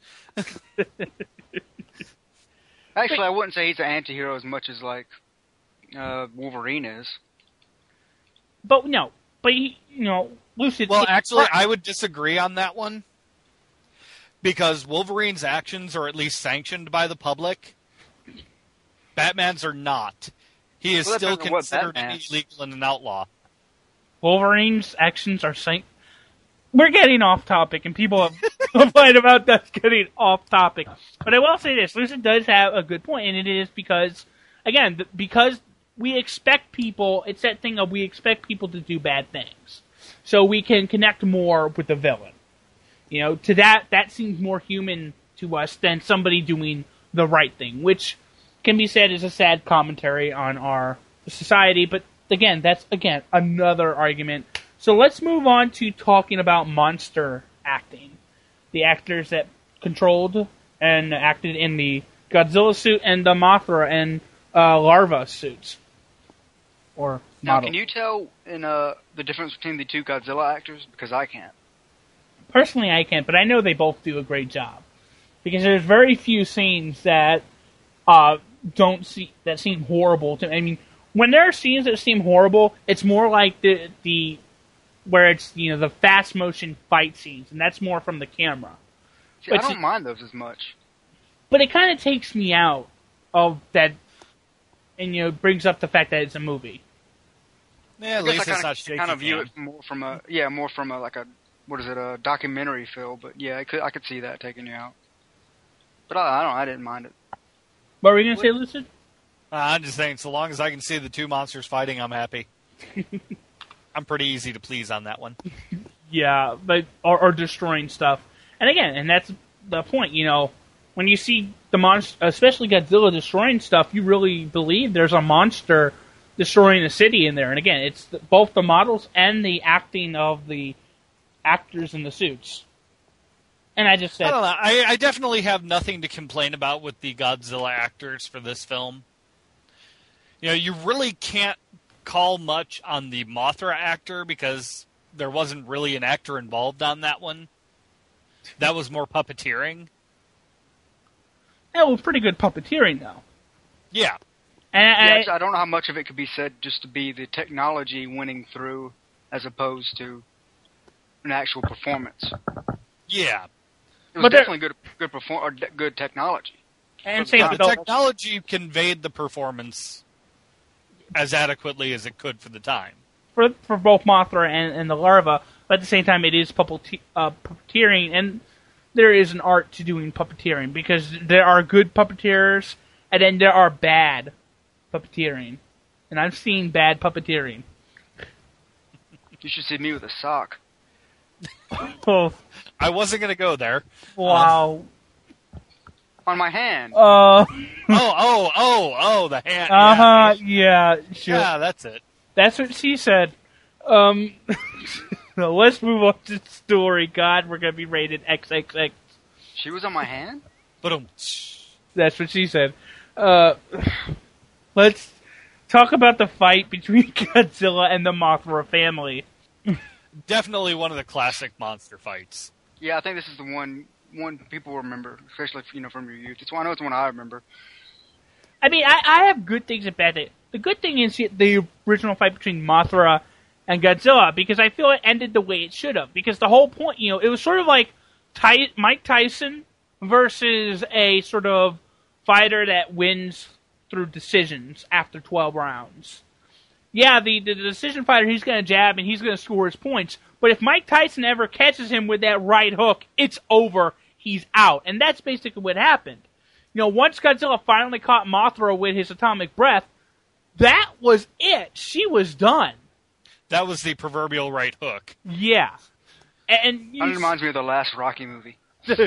F: Actually, I wouldn't say he's an anti-hero as much as, Wolverine is.
A: But no. But, Lucid...
G: Well, actually, I would disagree on that one. Because Wolverine's actions are at least sanctioned by the public. Batman's are not. He is still considered to be illegal and an outlaw.
A: Wolverine's actions are We're getting off topic, and people have complain about us getting off topic. But I will say this: Lucid does have a good point, and it is because, again, because we expect people. It's that thing of we expect people to do bad things, so we can connect more with the villain. You know, to that seems more human to us than somebody doing the right thing, which can be said is a sad commentary on our society. But again, that's another argument. So let's move on to talking about monster acting. The actors that controlled and acted in the Godzilla suit and the Mothra and Larva suits. Or
F: Now,
A: model.
F: can you tell in the difference between the two Godzilla actors? Because I can't.
A: Personally, I can't, but I know they both do a great job. Because there's very few scenes that seem horrible to me. I mean, when there are scenes that seem horrible, it's more like the where it's, you know, the fast motion fight scenes, and that's more from the camera.
F: See, I don't mind those as much.
A: But it kind of takes me out of that, and, you know, brings up the fact that it's a movie.
G: Yeah, at
F: I guess
G: least
F: I
G: it's not shaky
F: kind of view
G: cam.
F: it more from a like a a documentary feel. But yeah, I could see that taking you out. But I didn't mind it.
A: What were you going to say, Lucid?
G: I'm just saying, so long as I can see the two monsters fighting, I'm happy. I'm pretty easy to please on that one.
A: Yeah, but or destroying stuff. And again, and that's the point, you know, when you see the monster, especially Godzilla destroying stuff, you really believe there's a monster destroying a city in there. And again, it's both the models and the acting of the actors in the suits. And I just said,
G: I don't know. I definitely have nothing to complain about with the Godzilla actors for this film. You know, you really can't call much on the Mothra actor because there wasn't really an actor involved on that one. That was more puppeteering.
A: that was pretty good puppeteering, though.
G: Yeah.
A: And
F: I don't know how much of it could be said just to be the technology winning through as opposed to an actual performance.
G: Yeah.
F: It was
A: But
F: definitely good technology.
A: and same
G: Yeah,
A: with
G: the
A: the
G: technology conveyed the performance as adequately as it could for the time.
A: for both Mothra and the larva, but at the same time it is puppeteering, and there is an art to doing puppeteering, because there are good puppeteers, and then there are bad puppeteering. And I've seen bad puppeteering.
F: You should see me with a sock.
A: Oh,
G: I wasn't going to go there.
A: wow.
F: On my hand.
G: Oh, the hand.
A: Uh-huh, yeah, sure.
G: Yeah, that's it.
A: That's what she said. Now let's move on to the story. God, we're going to be rated XXX.
F: She was on my hand?
G: But
A: That's what she said. Let's talk about the fight between Godzilla and the Mothra family.
G: definitely one of the classic monster fights.
F: Yeah, I think this is the one people remember, especially from your youth. I know it's one I remember.
A: I mean, I have good things and bad things. The good thing is the original fight between Mothra and Godzilla, because I feel it ended the way it should have. Because the whole point, it was sort of like Mike Tyson versus a sort of fighter that wins through decisions after 12 rounds. Yeah, the decision fighter, he's going to jab and he's going to score his points. But if Mike Tyson ever catches him with that right hook, it's over. He's out. And that's basically what happened. Once Godzilla finally caught Mothra with his atomic breath, that was it. She was done.
G: That was the proverbial right hook.
A: Yeah. And
F: That reminds me of the last Rocky movie.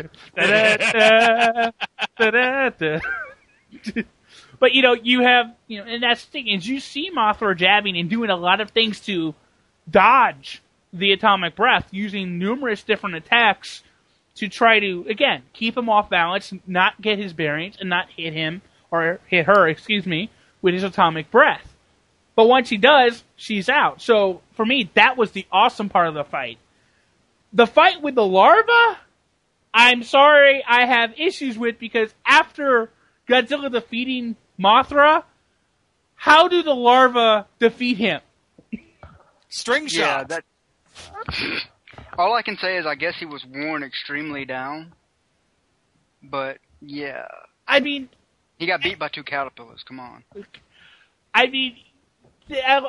A: But, you have, and that's the thing, is you see Mothra jabbing and doing a lot of things to dodge the atomic breath, using numerous different attacks to try to, again, keep him off balance, not get his bearings, and not hit him, or hit her, with his atomic breath. But once he does, she's out. So, for me, that was the awesome part of the fight. The fight with the larva, I'm sorry, I have issues with, because after Godzilla defeating Mothra, how do the larva defeat him?
G: String shot.
F: Yeah, all I can say is I guess he was worn extremely down. But, yeah.
A: I mean...
F: He got beat by two caterpillars, come on.
A: I'll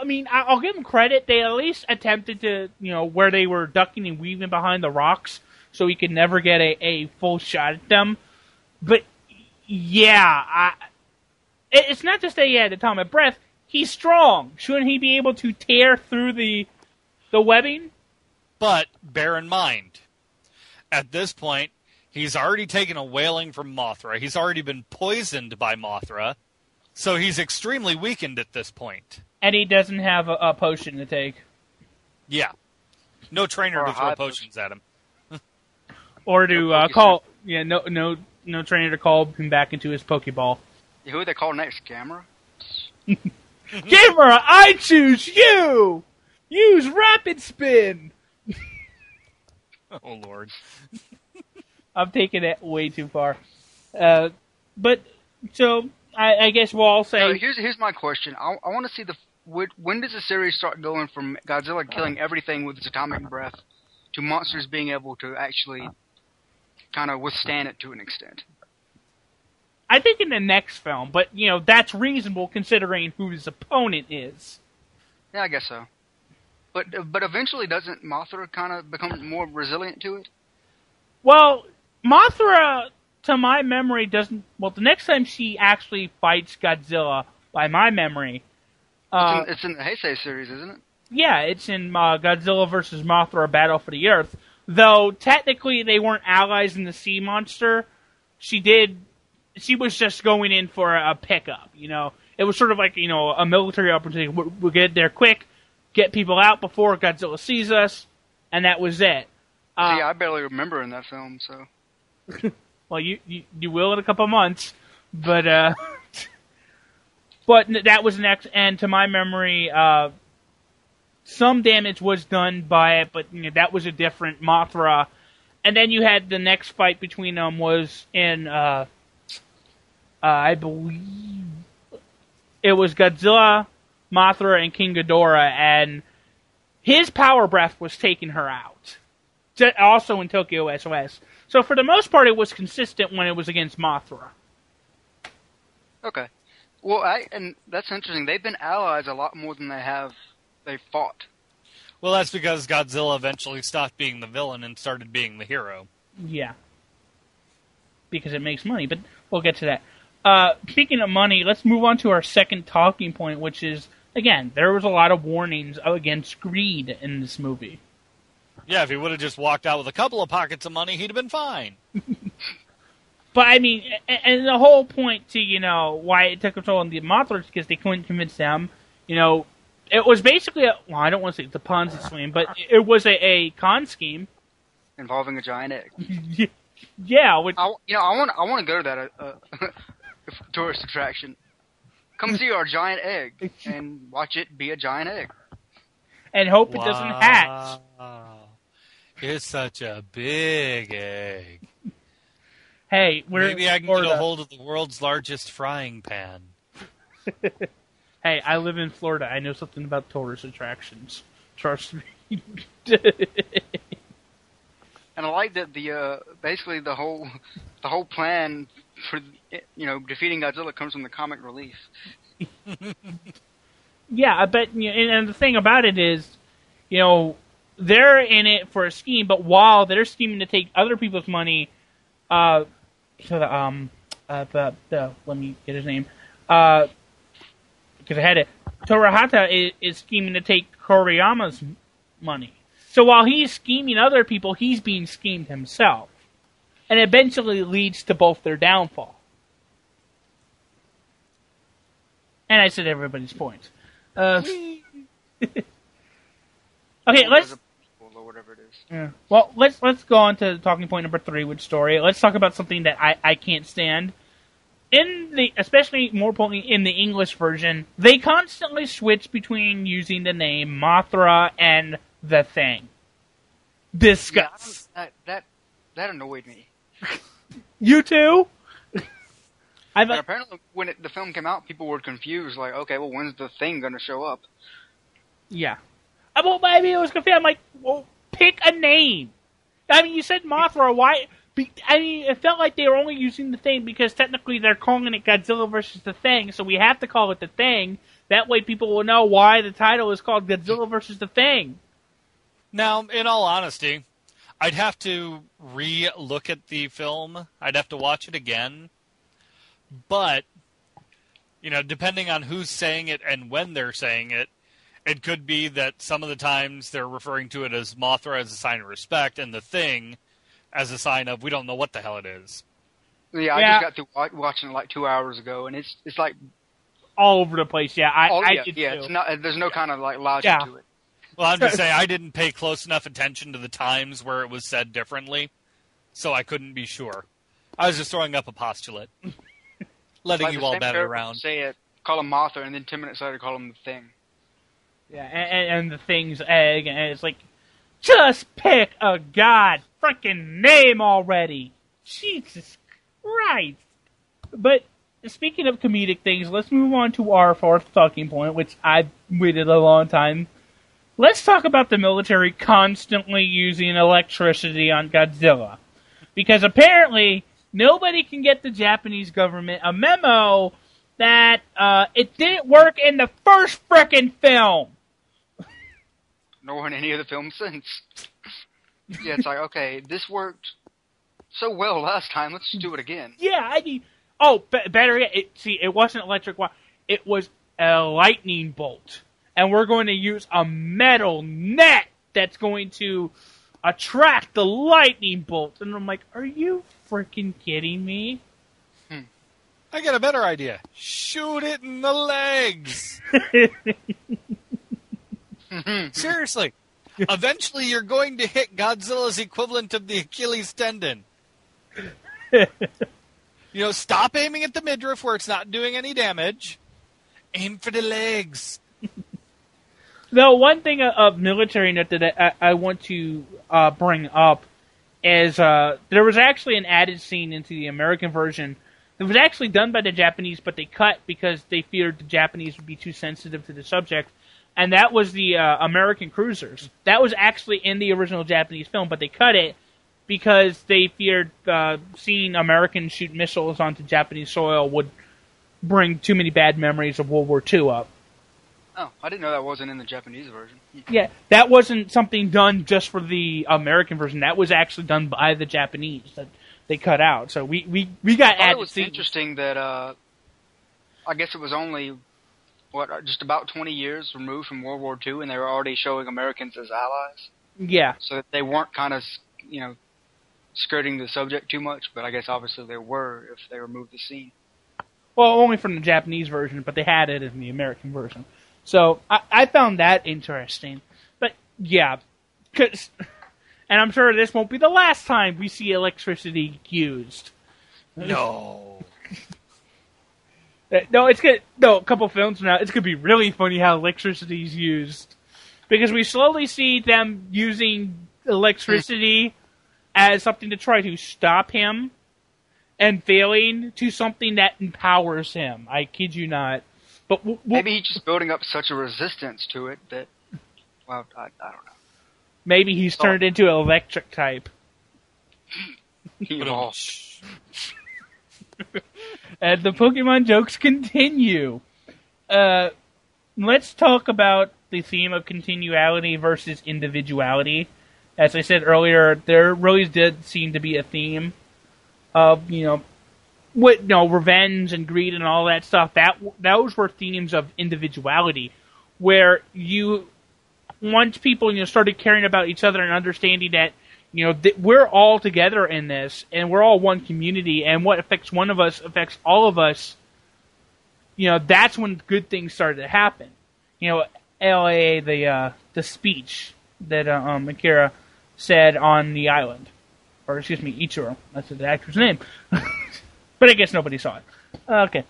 A: give them credit. They at least attempted to, where they were ducking and weaving behind the rocks, so he could never get a full shot at them. But yeah, it's not just that he had atomic breath. He's strong. Shouldn't he be able to tear through the webbing?
G: But bear in mind, at this point, he's already taken a whaling from Mothra. He's already been poisoned by Mothra, so he's extremely weakened at this point.
A: And he doesn't have a potion to take.
G: Yeah. No trainer to throw potions at him.
A: Or to call... Yeah, no trainer to call him back into his Pokeball.
F: Who they call next? Gamera?
A: Gamera, I choose you! Use Rapid Spin!
G: Oh, Lord.
A: I'm taking it way too far. But, so, I guess we'll all say...
F: No, here's my question. I want to see when does the series start going from Godzilla killing everything with his atomic breath to monsters being able to actually kind of withstand it to an extent?
A: I think in the next film, but, that's reasonable considering who his opponent is.
F: Yeah, I guess so. But eventually doesn't Mothra kind of become more resilient to it?
A: Well, Mothra, to my memory, doesn't... Well, the next time she actually fights Godzilla, by my memory...
F: It's in the Heisei series, isn't it?
A: Yeah, it's in Godzilla vs. Mothra Battle for the Earth. Though, technically, they weren't allies in the sea monster. She was just going in for a pickup, It was sort of like, a military opportunity. We'll get there quick, get people out before Godzilla sees us, and that was it.
F: I barely remember in that film, so...
A: Well, you will in a couple months, but but that was next, and to my memory, some damage was done by it, but that was a different Mothra. And then you had the next fight between them was in, I believe, it was Godzilla, Mothra, and King Ghidorah, and his power breath was taking her out. Also in Tokyo SOS. So for the most part, it was consistent when it was against Mothra.
F: Okay. Well, and that's interesting. They've been allies a lot more than they fought.
G: Well, that's because Godzilla eventually stopped being the villain and started being the hero.
A: Yeah. Because it makes money, but we'll get to that. Speaking of money, let's move on to our second talking point, which is, again, there was a lot of warnings against greed in this movie.
G: Yeah, if he would have just walked out with a couple of pockets of money, he'd have been fine.
A: But, I mean, and the whole point to, why it took control on the Mothra is because they couldn't convince them, it was basically I don't want to say it's a Ponzi scheme, but it was a con scheme.
F: Involving a giant egg.
A: Yeah.
F: I want to go to that tourist attraction. Come see our giant egg and watch it be a giant egg.
A: And hope it doesn't hatch.
G: It's such a big egg.
A: Hey,
G: maybe I can get a hold of the world's largest frying pan.
A: Hey, I live in Florida. I know something about tourist attractions. Trust me.
F: And I like that basically the whole plan for defeating Godzilla comes from the comic relief.
A: Yeah, I bet. And the thing about it is, they're in it for a scheme, but while they're scheming to take other people's money, let me get his name, because I had it. Torahata is scheming to take Koriyama's money. So while he's scheming other people, he's being schemed himself, and eventually leads to both their downfall. And I said everybody's points. Okay, let's.
F: Or whatever it is.
A: Yeah. Well, let's go on to talking point number 3 with story. Let's talk about something that I can't stand. Especially more importantly in the English version, they constantly switch between using the name Mothra and the Thing. Discuss.
F: Yeah, that annoyed me.
A: You too?
F: And apparently, when the film came out, people were confused. Like, okay, well, when's the Thing going to show up?
A: Yeah. Well, maybe it was confused. I'm like, well, pick a name. I mean, you said Mothra. Why? I mean, it felt like they were only using the Thing because technically they're calling it Godzilla versus the Thing, so we have to call it the Thing. That way people will know why the title is called Godzilla versus the Thing.
G: Now, in all honesty, I'd have to re-look at the film. I'd have to watch it again. But, depending on who's saying it and when they're saying it, it could be that some of the times they're referring to it as Mothra as a sign of respect and the Thing as a sign of we don't know what the hell it is.
F: Yeah, I just got through watching it like 2 hours ago, and it's like
A: all over the place. Yeah, I did too.
F: It's not. There's no kind of like logic to it.
G: Well, I'm just saying I didn't pay close enough attention to the times where it was said differently, so I couldn't be sure. I was just throwing up a postulate, letting
F: Like
G: you
F: the
G: all
F: same
G: bat it
F: character
G: around.
F: Say it, call him Mothra, and then 10 minutes later call him the Thing.
A: Yeah, and the Thing's egg, and it's like, just pick a god freaking name already. Jesus Christ. But speaking of comedic things, let's move on to our fourth talking point, which I've waited a long time. Let's talk about the military constantly using electricity on Godzilla. Because apparently, nobody can get the Japanese government a memo that it didn't work in the first frickin' film.
F: Nor in any of the films since. Yeah, it's like, okay, this worked so well last time, let's just do it again.
A: Yeah, I mean, better yet, it wasn't electric wire, it was a lightning bolt. And we're going to use a metal net that's going to attract the lightning bolt. And I'm like, are you freaking kidding me?
G: I got a better idea. Shoot it in the legs. Seriously. Eventually you're going to hit Godzilla's equivalent of the Achilles tendon. Stop aiming at the midriff where it's not doing any damage. Aim for the legs.
A: Though one thing of military note that I want to bring up is there was actually an added scene into the American version. It was actually done by the Japanese, but they cut because they feared the Japanese would be too sensitive to the subject. And that was the American cruisers. That was actually in the original Japanese film, but they cut it because they feared seeing Americans shoot missiles onto Japanese soil would bring too many bad memories of World War II up.
F: Oh, I didn't know that wasn't in the Japanese version.
A: Yeah, that wasn't something done just for the American version. That was actually done by the Japanese that they cut out. So we got added.
F: It was interesting that I guess it was only just about 20 years removed from World War II, and they were already showing Americans as allies.
A: Yeah.
F: So that they weren't kind of skirting the subject too much, but I guess obviously they were if they removed the scene.
A: Well, only from the Japanese version, but they had it in the American version. So I found that interesting. But yeah, and I'm sure this won't be the last time we see electricity used.
G: No.
A: No, it's good. No, a couple films now, it's gonna be really funny how electricity is used, because we slowly see them using electricity as something to try to stop him, and failing to something that empowers him. I kid you not. But
F: maybe he's just building up such a resistance to it that, well, I don't know.
A: Maybe he's turned into an electric type. And the Pokemon jokes continue. Let's talk about the theme of continuality versus individuality. As I said earlier, there really did seem to be a theme of, revenge and greed and all that stuff. Those were themes of individuality, where once people started caring about each other and understanding that we're all together in this, and we're all one community, and what affects one of us affects all of us. That's when good things started to happen. LAA, the speech that Akira said on the island, or excuse me, Ichiro. That's the actor's name. But I guess nobody saw it. Okay.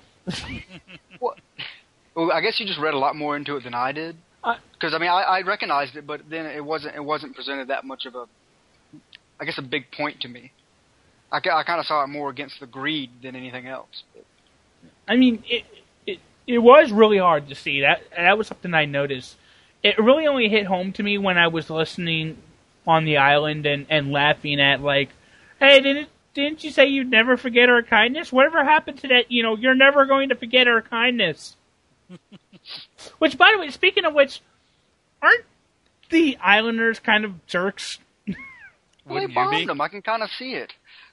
F: Well, I guess you just read a lot more into it than I did. Because I recognized it, but then it wasn't presented that much of a big point to me. I kind of saw it more against the greed than anything else. But.
A: I mean, it was really hard to see. That was something I noticed. It really only hit home to me when I was listening on the island and laughing at, like, hey, didn't you say you'd never forget our kindness? Whatever happened to that, you're never going to forget our kindness. Which, by the way, speaking of which, aren't the islanders kind of jerks?
G: Wouldn't
F: they
G: you be?
F: bombed them. I can kind of see it.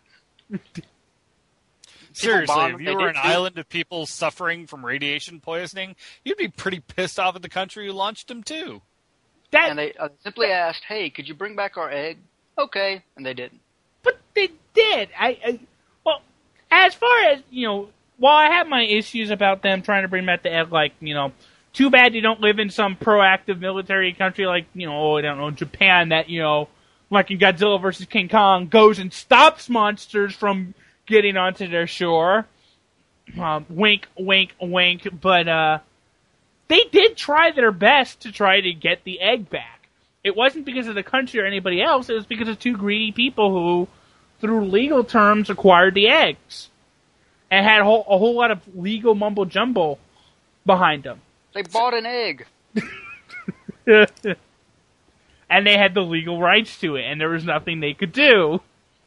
G: Seriously,
F: bombed
G: if
F: them,
G: you
F: they
G: were
F: did
G: an
F: too.
G: island of people suffering from radiation poisoning, you'd be pretty pissed off at the country who launched them too.
F: And they simply asked, "Hey, could you bring back our egg?" Okay, and they didn't.
A: But they did. Well, as far as, while I have my issues about them trying to bring back the egg, like, too bad you don't live in some proactive military country like, I don't know, Japan that, like in Godzilla vs. King Kong, goes and stops monsters from getting onto their shore. Wink, wink, wink. But they did try their best to try to get the egg back. It wasn't because of the country or anybody else. It was because of two greedy people who, through legal terms, acquired the eggs. And had a whole lot of legal mumbo-jumbo behind them.
F: They bought an egg.
A: And they had the legal rights to it, and there was nothing they could do.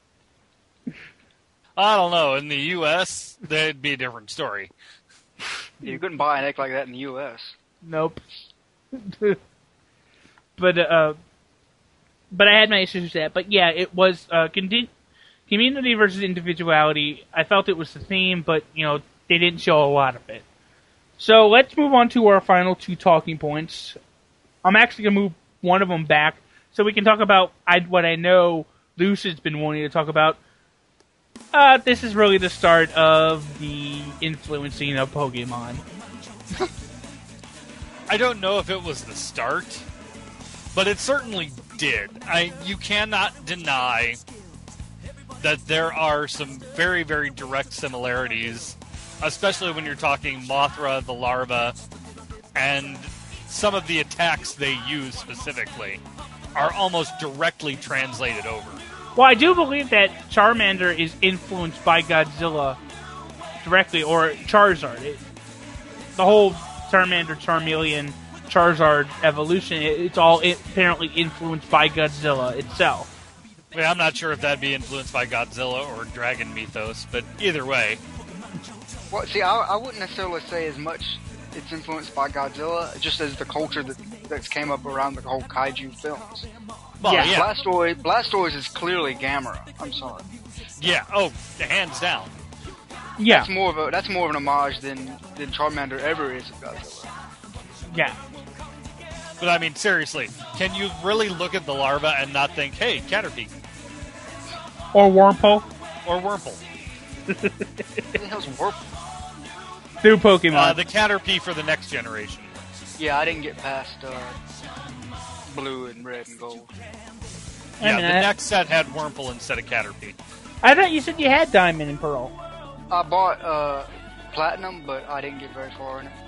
G: I don't know. In the U.S., that'd be a different story.
F: You couldn't buy an egg like that in the U.S.
A: Nope. But I had my issues with that. But yeah, it was community versus individuality. I felt it was the theme, but they didn't show a lot of it. So let's move on to our final two talking points. I'm actually gonna move one of them back so we can talk about what I know Lucid's been wanting to talk about. This is really the start of the influencing of Pokemon.
G: I don't know if it was the start, but it certainly did. You cannot deny that there are some very, very direct similarities, especially when you're talking Mothra, the larva, and some of the attacks they use specifically are almost directly translated over.
A: Well, I do believe that Charmander is influenced by Godzilla directly, or Charizard. The whole Charmander, Charmeleon, Charizard evolution, it's all apparently influenced by Godzilla itself.
G: I'm not sure if that'd be influenced by Godzilla or Dragon Mythos, but either way.
F: Well, see, I wouldn't necessarily say as much it's influenced by Godzilla, just as the culture that's came up around the whole kaiju films.
G: Well, yeah.
F: Blastoise is clearly Gamera. I'm sorry.
G: Yeah. Oh, hands down.
A: Yeah.
F: That's more of an homage than Charmander ever is of Godzilla.
A: Yeah.
G: But I mean, seriously, can you really look at the larva and not think, hey, Caterpie?
A: Or Wurmple?
G: Or Wurmple.
F: What the hell's Wurmple?
A: New Pokemon.
G: The Caterpie for the next generation.
F: Yeah, I didn't get past blue and red and gold.
G: Yeah, the next set had Wurmple instead of Caterpie.
A: I thought you said you had Diamond and Pearl.
F: I bought Platinum, but I didn't get very far in it.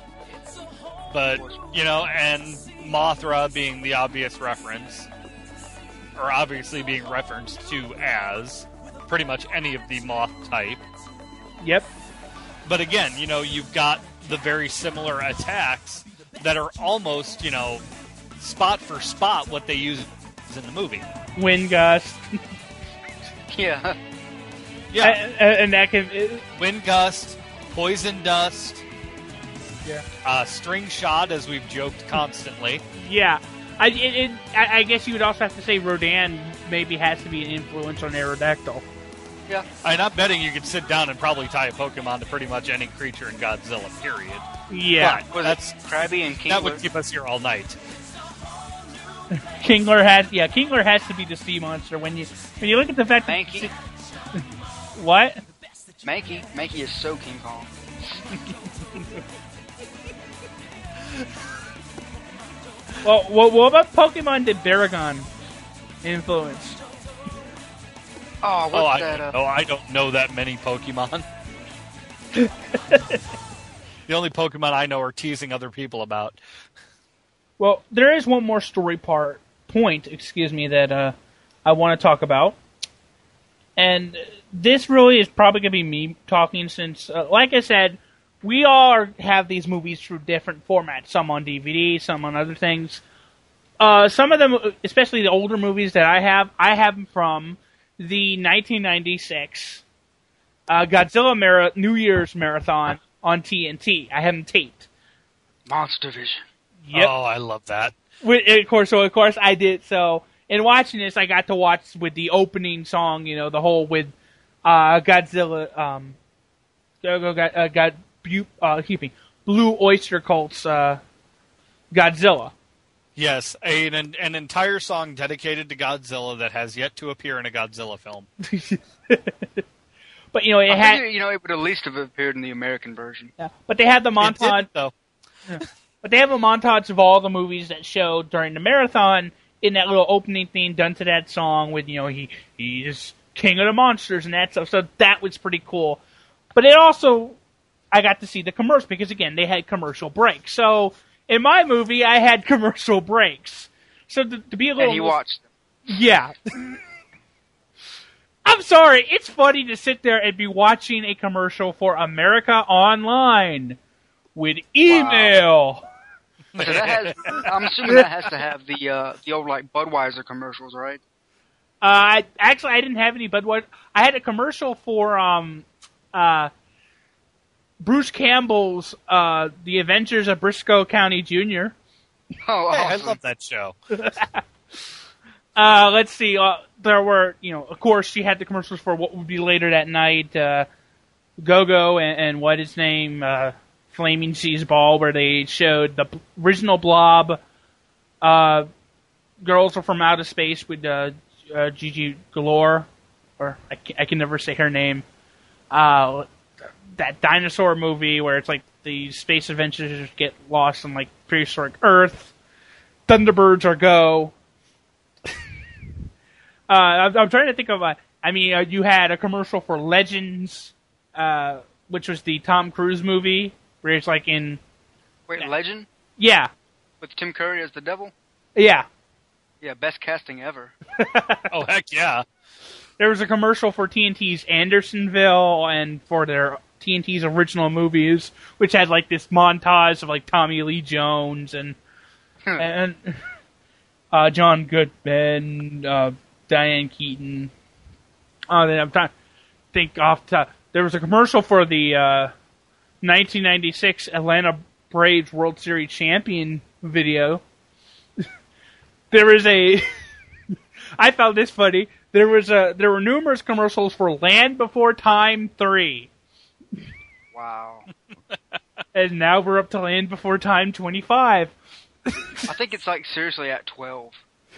G: But, and Mothra being the obvious reference, or obviously being referenced to as pretty much any of the moth type.
A: Yep.
G: But again, you've got the very similar attacks that are almost, spot for spot what they use in the movie.
A: Wind Gust.
F: Yeah.
G: Yeah.
A: And that can...
G: Wind Gust, Poison Dust,
A: yeah.
G: String Shot, as we've joked constantly.
A: Yeah. I guess you would also have to say Rodan maybe has to be an influence on Aerodactyl.
F: Yeah.
G: I'm betting you could sit down and probably tie a Pokemon to pretty much any creature in Godzilla, period.
A: Yeah.
G: But that's
F: Krabby and Kingler.
G: That would keep us here all night.
A: Kingler has to be the sea monster. When you look at the fact
F: Mankey.
A: What?
F: Mankey is so King Kong.
A: Well, what about Pokemon did Baragon influence?
F: Oh, what's that?
G: I don't know that many Pokemon. The only Pokemon I know are teasing other people about.
A: Well, there is one more point that I want to talk about. And this really is probably going to be me talking since, like I said, we all have these movies through different formats. Some on DVD, some on other things. Some of them, especially the older movies that I have them from the 1996 Godzilla New Year's Marathon on TNT. I have them taped.
F: Monster Vision.
A: Yep.
G: Oh, I love that.
A: Of course, I did. So in watching this, I got to watch with the opening song, the whole with Godzilla, Blue Oyster Cult's Godzilla.
G: Yes, an entire song dedicated to Godzilla that has yet to appear in a Godzilla film.
A: But it
F: I think, it would at least have appeared in the American version.
A: Yeah, but they had the
G: It
A: montage.
G: didn't, though.
A: But they have a montage of all the movies that showed during the marathon in that little opening theme done to that song with he's king of the monsters and that stuff. So that was pretty cool. But it also, I got to see the commercial because again they had commercial breaks. So in my movie I had commercial breaks. So to be a little,
F: And he watched them.
A: yeah. I'm sorry, it's funny to sit there and be watching a commercial for America Online with email.
F: So I'm assuming that has to have the old like Budweiser commercials, right?
A: I didn't have any Budweiser. I had a commercial for Bruce Campbell's The Adventures of Briscoe County Jr.
F: Oh,
G: Hey,
F: awesome.
G: I love that show.
A: Let's see. There were, of course, she had the commercials for what would be later that night, Go-Go and what his name, Flaming Seas Ball, where they showed the original Blob, Girls Are From Outer Space with Gigi Galore, or I can never say her name. That dinosaur movie where it's like the space adventures get lost on like prehistoric Earth. Thunderbirds Are Go. I'm trying to think of you had a commercial for Legends, which was the Tom Cruise movie, where it's like in...
F: Wait, Legend?
A: Yeah.
F: With Tim Curry as the devil?
A: Yeah.
F: Yeah, best casting ever.
G: Oh, heck yeah.
A: There was a commercial for TNT's Andersonville and for their TNT's original movies, which had like this montage of like Tommy Lee Jones and John Goodman, Diane Keaton. Then I'm trying to think off the top. There was a commercial for the 1996 Atlanta Braves World Series champion video. There was I found this funny. There were numerous commercials for Land Before Time 3.
F: Wow.
A: And now we're up to Land Before Time 25.
F: I think it's like seriously at 12.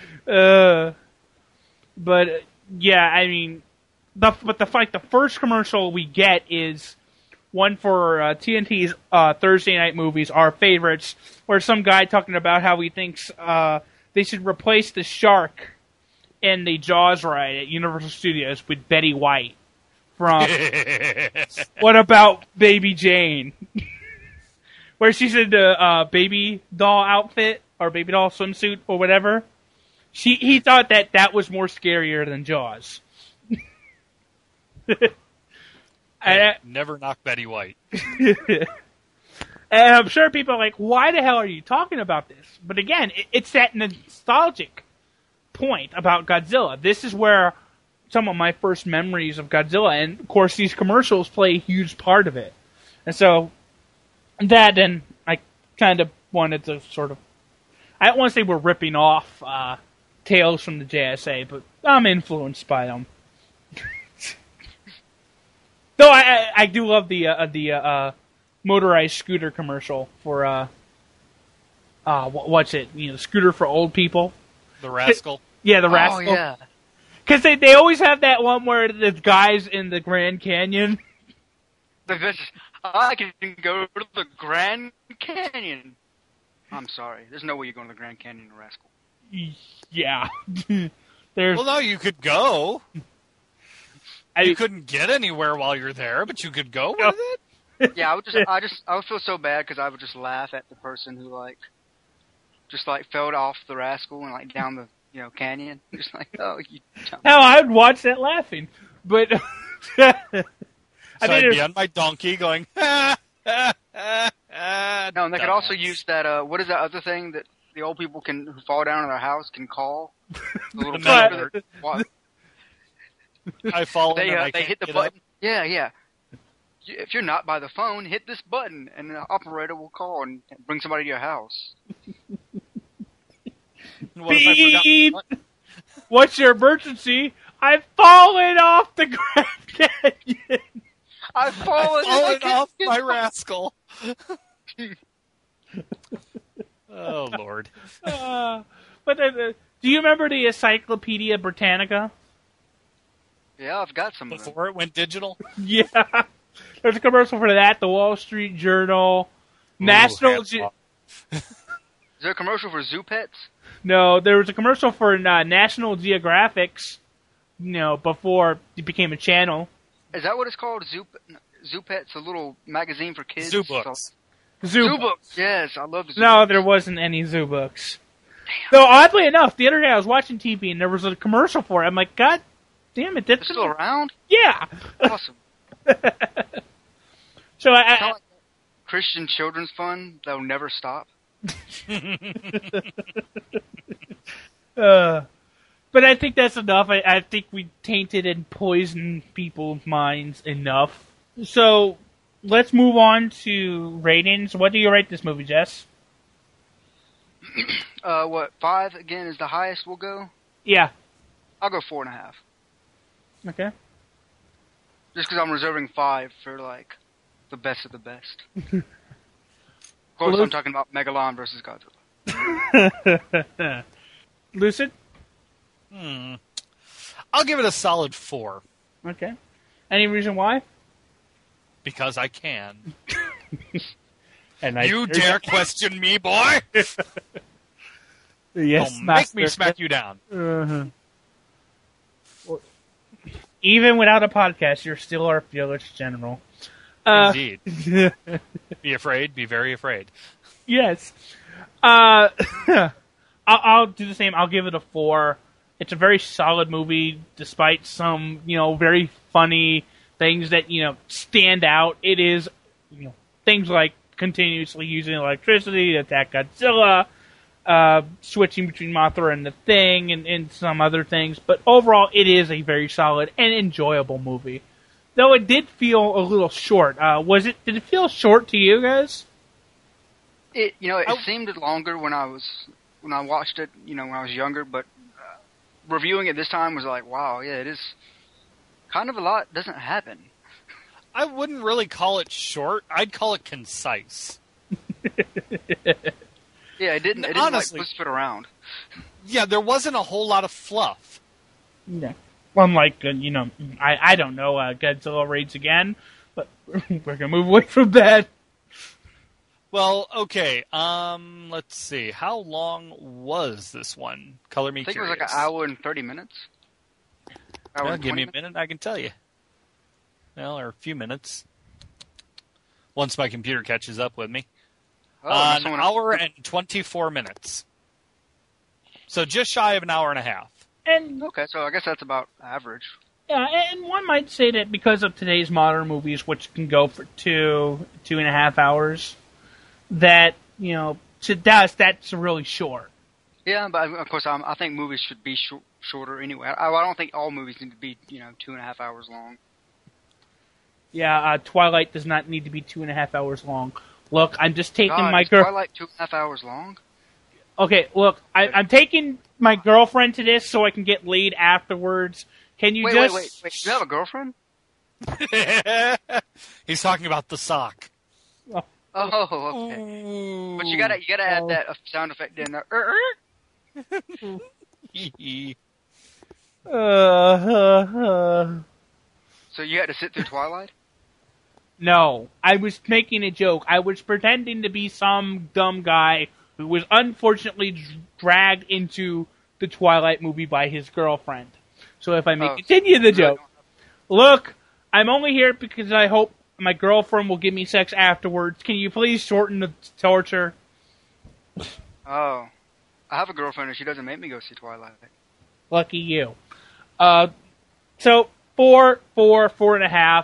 A: But yeah, the first commercial we get is one for TNT's Thursday night movies, our favorites, where some guy talking about how he thinks they should replace the shark in the Jaws ride at Universal Studios with Betty White from What About Baby Jane? Where she's in the baby doll outfit or baby doll swimsuit or whatever. He thought that was more scarier than Jaws.
G: Never knock Betty White.
A: And I'm sure people are like, why the hell are you talking about this? But again, it's that nostalgic point about Godzilla. This is where some of my first memories of Godzilla, and of course these commercials play a huge part of it. And so, that and I kind of wanted to sort of, I don't want to say we're ripping off Tales from the JSA, but I'm influenced by them. Though I do love the motorized scooter commercial for what's it? Scooter for old people.
G: The Rascal.
A: Yeah, the Rascal.
F: Oh, yeah.
A: Because they always have that one where the guy's in the Grand Canyon.
F: I can go to the Grand Canyon. I'm sorry. There's no way you're going to the Grand Canyon, Rascal.
A: Yeah.
G: Well, no, you could go. You couldn't get anywhere while you're there, but you could go with it.
F: Yeah, I would feel so bad because I would just laugh at the person who fell off the Rascal and down the canyon. Just like, oh, you.
A: Hell, I would watch that laughing, but
G: I'd be on my donkey going. No,
F: and they could also use that. What is that other thing that the old people who fall down in their house can call? The little
A: What?
G: I fall.
F: They
G: I
F: hit the button. Up. Yeah. If you're not by the phone, hit this button, and the operator will call and bring somebody to your house.
G: What if I forgot my button?
A: What's your emergency? I've fallen off the Grand Canyon.
F: I've fallen
G: off my rascal. Oh, Lord.
A: Do you remember the Encyclopedia Britannica?
F: Yeah, I've got some of them.
G: Before it went digital?
A: Yeah. There's a commercial for that, the Wall Street Journal, National...
G: hands off.
F: Is there a commercial for Zoo Pets?
A: No, there was a commercial for National Geographics, before it became a channel.
F: Is that what it's called? Zoo Pets, a little magazine for kids?
G: Zoo Books.
A: Zoo
F: Books. Yes, I love Zoo
A: No,
F: Books.
A: there wasn't any Zoo Books. Though, oddly enough, the other day I was watching TV and there was a commercial for it. I'm like, God damn it.
F: They're still around?
A: Yeah.
F: Awesome.
A: So
F: It's not like Christian children's fun that'll never stop.
A: But I think that's enough. I think we tainted and poisoned people's minds enough. So let's move on to ratings. What do you rate this movie, Jess?
F: 5 again is the highest we'll go?
A: Yeah.
F: I'll go 4.5.
A: Okay.
F: Just because I'm reserving 5 for, like, the best of the best. Of course, I'm talking about Megalon versus Godzilla.
A: Lucid?
G: I'll give it a solid 4.
A: Okay. Any reason why?
G: Because I can.
A: And
G: You dare question me, boy?
A: Yes,
G: Don't make me smack you down.
A: Uh-huh. Well, even without a podcast, you're still our fearless general.
G: Indeed. Be afraid. Be very afraid.
A: Yes. I'll do the same. I'll give it a 4. It's a very solid movie, despite some, very funny things that, stand out. It is, things like continuously using electricity to attack Godzilla, switching between Mothra and the Thing, and some other things. But overall, it is a very solid and enjoyable movie. Though it did feel a little short. Did it feel short to you guys?
F: It seemed longer when I watched it, when I was younger, but reviewing it this time was like, wow, yeah, it is kind of a lot doesn't happen.
G: I wouldn't really call it short. I'd call it concise.
F: Yeah, it didn't
G: honestly,
F: like twist it around.
G: Yeah, there wasn't a whole lot of fluff.
A: Yeah. Unlike, I don't know, Godzilla Raids Again, but we're going to move away from that.
G: Well, okay, let's see. How long was this one? Color me
F: I think
G: curious.
F: it was like an hour and 30 minutes.
G: Well, give me a minute, I can tell you. Well, or a few minutes. Once my computer catches up with me. An hour and 24 minutes. So just shy of an hour and a half.
A: And
F: okay, so I guess that's about average.
A: Yeah, and one might say that because of today's modern movies, which can go for 2.5 hours, that, to us, that's really short.
F: Yeah, but of course, I think movies should be shorter anyway. I don't think all movies need to be, 2.5 hours long.
A: Yeah, Twilight does not need to be 2.5 hours long. Look, I'm just taking my
F: girl. Twilight 2.5 hours long?
A: Okay, look, I'm taking my girlfriend to this so I can get laid afterwards. Can you
F: wait, you have a girlfriend?
G: He's talking about the sock.
F: Oh, okay.
G: Ooh.
F: But you gotta add that sound effect in there. So you had to sit through Twilight?
A: No, I was making a joke. I was pretending to be some dumb guy who was unfortunately dragged into the Twilight movie by his girlfriend. So if I may continue the joke. Look, I'm only here because I hope my girlfriend will give me sex afterwards. Can you please shorten the torture?
F: Oh. I have a girlfriend and she doesn't make me go see Twilight.
A: Lucky you. So, 4.5.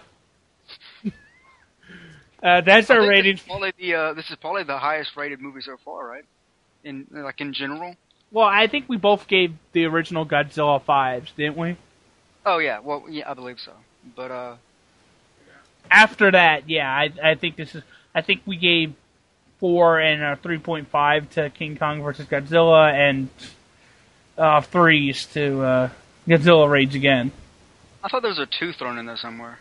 A: That's our rating.
F: This is probably the highest rated movie so far, right? In general?
A: Well, I think we both gave the original Godzilla 5s, didn't we?
F: Oh, yeah. Well, yeah, I believe so. But,
A: after that, yeah, I think I think we gave 4 and a 3.5 to King Kong vs. Godzilla, and threes to Godzilla Rage Again.
F: I thought there was a 2 thrown in there somewhere.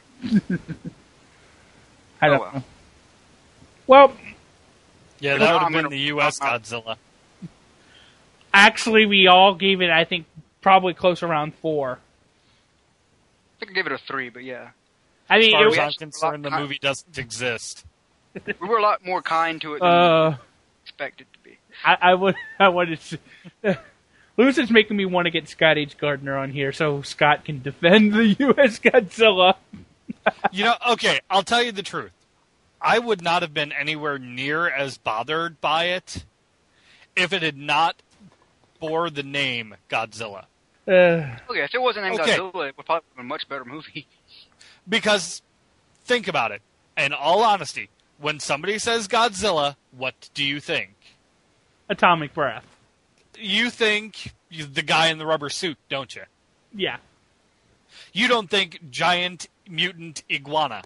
A: I don't
F: well.
A: know. Well,
G: Yeah, that would have been the U.S. Godzilla.
A: actually, we all gave it, I think, probably close around 4.
F: I think I gave it a 3, but yeah.
A: I mean,
G: As far
A: it
G: as I'm
A: was,
G: concerned, the movie doesn't exist.
F: We were a lot more kind to it than we expected to be.
A: I wanted to. Lucid's making me want to get Scott H. Gardner on here so Scott can defend the U.S. Godzilla.
G: You know, okay, I'll tell you the truth. I would not have been anywhere near as bothered by it if it had not bore the name Godzilla.
F: Okay, if it wasn't named
G: Okay.
F: Godzilla, it would probably be a much better movie.
G: Because, think about it. In all honesty, when somebody says Godzilla, what do you think?
A: Atomic Breath.
G: You think the guy in the rubber suit, don't you?
A: Yeah.
G: You don't think giant mutant iguana.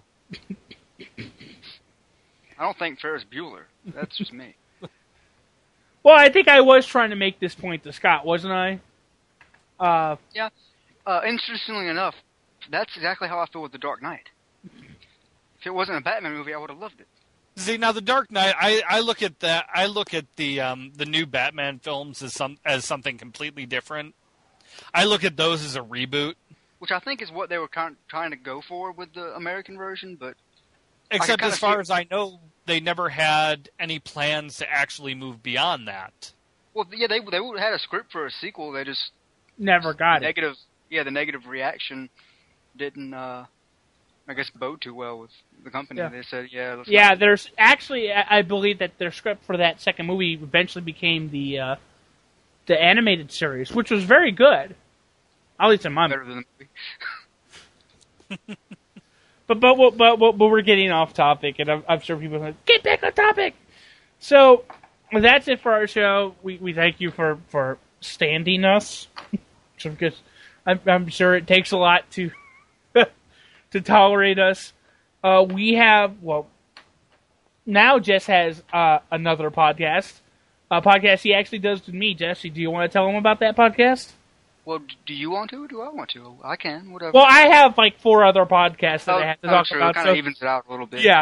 F: I don't think Ferris Bueller. That's just me.
A: Well, I think I was trying to make this point to Scott, wasn't I?
F: Yeah. Interestingly enough, that's exactly how I feel with The Dark Knight. If it wasn't a Batman movie, I would have loved it.
G: See, now the Dark Knight, I look at that. I look at the new Batman films as something completely different. I look at those as a reboot.
F: Which I think is what they were trying to go for with the American version, but...
G: Except
F: kinda
G: as far
F: see-
G: as I know, they never had any plans to actually move beyond that.
F: Well, yeah, they had a script for a sequel, they just...
A: Never got it.
F: negative, Yeah, the negative reaction didn't, I guess, bode too well with the company.
A: Yeah.
F: They said, yeah, let's
A: Yeah,
F: not-
A: there's actually, I believe that their script for that second movie eventually became the animated series, which was very good. At least in my
F: better than the movie.
A: But we're getting off topic, and I'm sure people are like, get back on topic. So that's it for our show. We thank you for standing us, because I'm sure it takes a lot to to tolerate us. We have now Jess has another podcast, a podcast he actually does with me. Jesse, do you want to tell him about that podcast?
F: Well, do you want to, or do I want to? I can, whatever.
A: Well, I have like 4 other podcasts that I have to talk
F: true.
A: about.
F: It kind
A: so-
F: of evens it out a little bit.
A: yeah.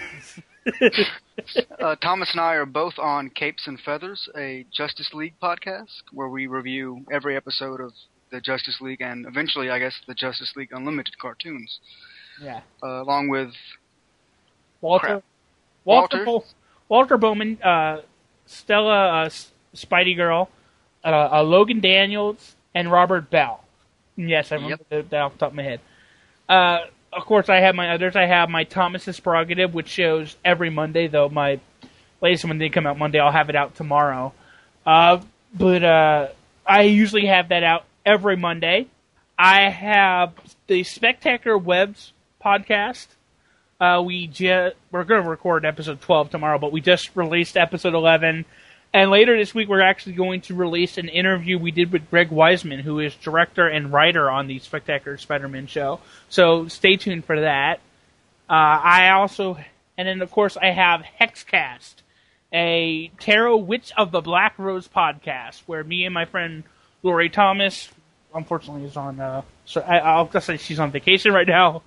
F: Thomas and I are both on Capes and Feathers, a Justice League podcast, where we review every episode of the Justice League and eventually, I guess, the Justice League Unlimited cartoons.
A: Yeah.
F: Along with
A: Walter
F: Walter?
A: Walter Bowman, Stella Spidey Girl, Logan Daniels, and Robert Bell. Yes, I remember that off the top of my head. Of course, I have my others. I have my Thomas's Prerogative, which shows every Monday, though my latest one didn't come out Monday. I'll have it out tomorrow. But I usually have that out every Monday. I have the Spectacular Webs podcast. We're going to record episode 12 tomorrow, but we just released episode 11. And later this week, we're actually going to release an interview we did with Greg Wiseman, who is director and writer on the Spectacular Spider-Man show. So stay tuned for that. And then of course, I have Hexcast, a Tarot Witch of the Black Rose podcast, where me and my friend Lori Thomas, unfortunately, is on. I'll just say she's on vacation right now.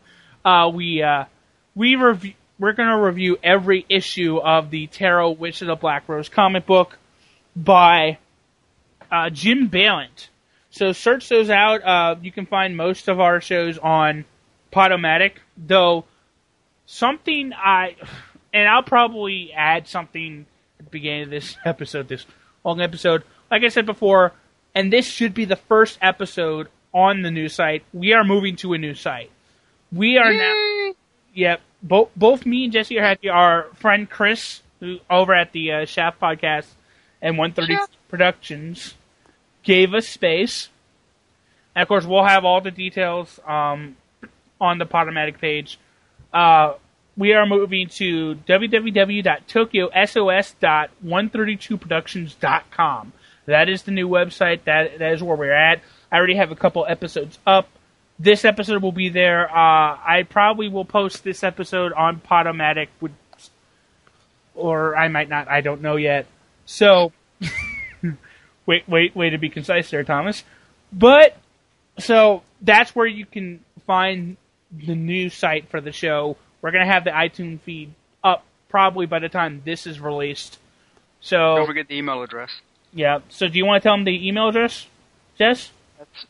A: We're going to review every issue of the Tarot Witch of the Black Rose comic book by Jim Balent. So search those out. You can find most of our shows on Podomatic, though I'll probably add something at the beginning of this episode, this long episode. Like I said before, and this should be the first episode on the new site, we are moving to a new site. We are now... Yep. Both me and Jesse are happy. Our friend Chris, who over at the Shaft Podcast and 130 Productions, gave us space. And of course, we'll have all the details on the Podomatic page. We are moving to www.tokyosos.132productions.com. That is the new website. That is where we're at. I already have a couple episodes up. This episode will be there. I probably will post this episode on Podomatic, or I might not. I don't know yet. So Way to be concise there, Thomas. But, so, that's where you can find the new site for the show. We're going to have the iTunes feed up probably by the time this is released. So
F: Don't forget the email address.
A: Yeah. So do you want to tell them the email address, Jess?
F: That's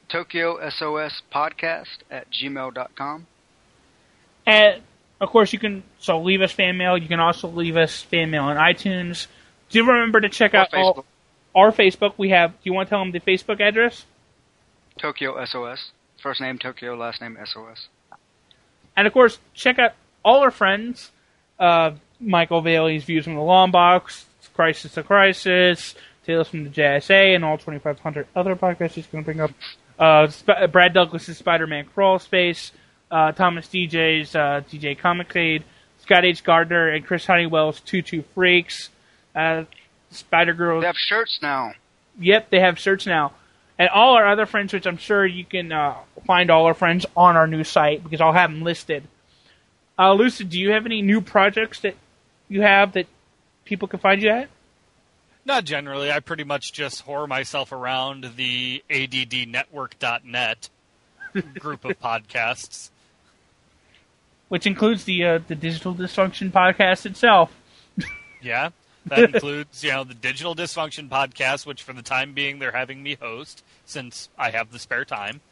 F: TokyoSOSpodcast@gmail.com.
A: And, of course, you can leave us fan mail. You can also leave us fan mail on iTunes. Do remember to check out our Facebook. Do you want to tell them the Facebook address?
F: Tokyo SOS. First name Tokyo, last name SOS.
A: And, of course, check out all our friends. Michael Bailey's Views from the Long Box, Crisis to Crisis, Tales from the JSA, and all 2,500 other podcasts he's going to bring up. Brad Douglas's Spider-Man Crawl Space, Thomas DJ's DJ Comicade, Scott H. Gardner, and Chris Honeywell's 22 Freaks, Spider-Girl.
F: They have shirts now.
A: Yep, they have shirts now. And all our other friends, which I'm sure you can find all our friends on our new site, because I'll have them listed. Lucid, do you have any new projects that you have that people can find you at?
G: Not generally. I pretty much just whore myself around the ADDnetwork.net group of podcasts.
A: Which includes the Digital Dysfunction podcast itself.
G: Yeah, that includes, the Digital Dysfunction podcast, which for the time being they're having me host, since I have the spare time.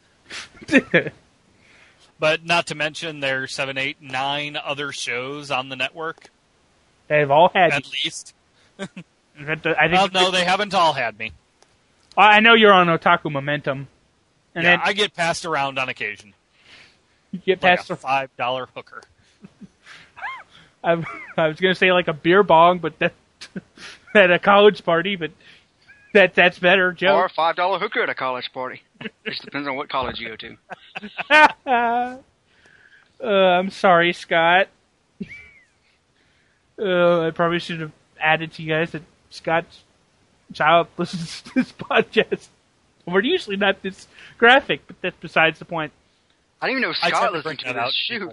G: But not to mention there's 7, 8, 9 other shows on the network.
A: They've all had
G: At least.
A: No,
G: they haven't all had me.
A: I know you're on Otaku Momentum. And
G: yeah, I get passed around on occasion.
A: You get passed
G: like a $5 hooker.
A: I was going to say like a beer bong, but that at a college party, but that's better, Joe.
F: Or a $5 hooker at a college party. Just depends on what college you go to.
A: I'm sorry, Scott. I probably should have added to you guys that Scott's child listens to this podcast. We're usually not this graphic, but that's besides the point.
F: I didn't even know Scott listened to this. Shoot.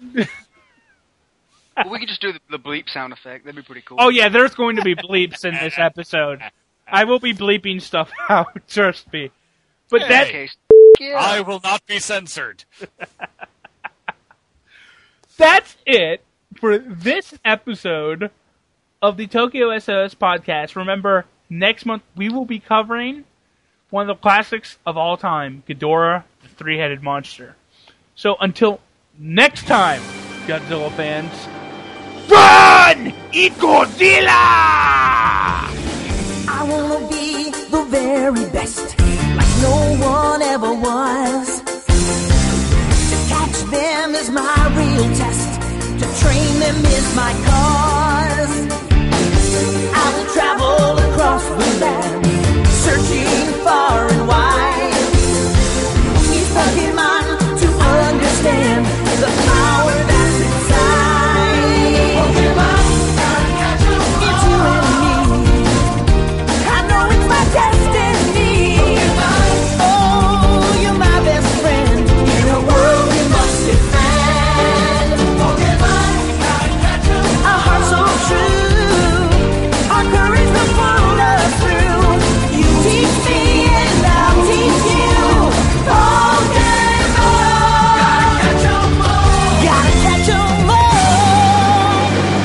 F: Well, we could just do the bleep sound effect. That'd be pretty cool.
A: Oh, yeah, there's going to be bleeps in this episode. I will be bleeping stuff out, trust me. But
G: I will not be censored.
A: That's it for this episode of the Tokyo SOS podcast. Remember, next month we will be covering one of the classics of all time, Ghidorah, the Three-Headed Monster. So until next time, Godzilla fans, run! Eat Godzilla!
E: I wanna be the very best, like no one ever was. To catch them is my real test, to train them is my cause. I will travel across the land, searching far and wide. Each Pokemon to understand the power that's inside. Pokemon, it's you and me. I know it's my destiny. Oh, you're my best friend in a world we must defend. Pokemon, our hearts so true, our courage will pull us through. You teach me and I'll teach you. Pokemon, gotta catch 'em all.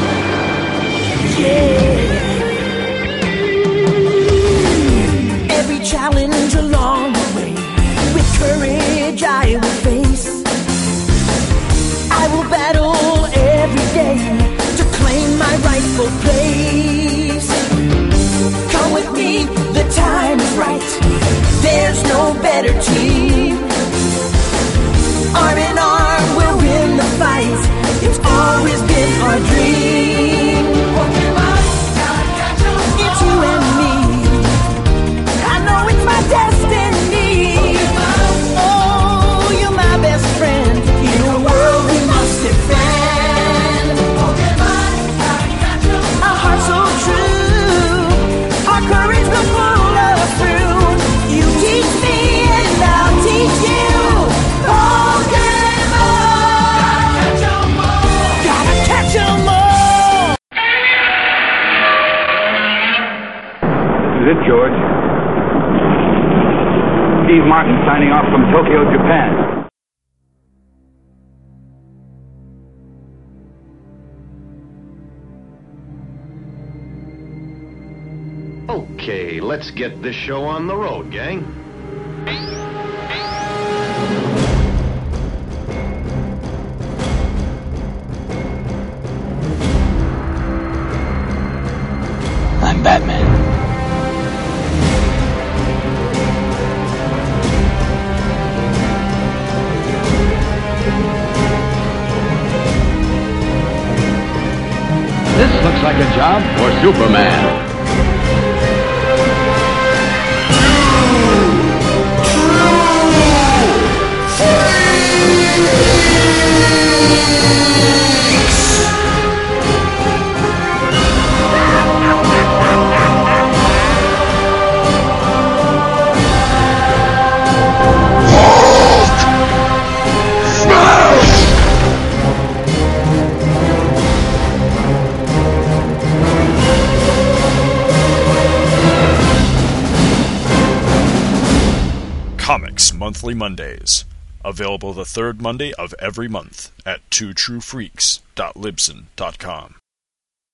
E: Yeah. Every challenge along the way, with courage I will face. I will battle every day to claim my rightful place. Come with me, the time is right. There's no better team. Arm in arm, we'll win the fight. It's always been our dream. It's you and me. I know it's my destiny. Oh, you're my best friend in a world we must defend. Our hearts so true, our courage will pull us through. You teach me and I'll teach you. Pokemon, gotta catch 'em all.
D: This is it, George. Steve Martin signing off from Tokyo, Japan.
H: Okay, let's get this show on the road, gang.
I: I'm Batman.
J: This looks like a job for Superman.
K: Comics Monthly Mondays. Available the third Monday of every month at twotruefreaks.libsyn.com.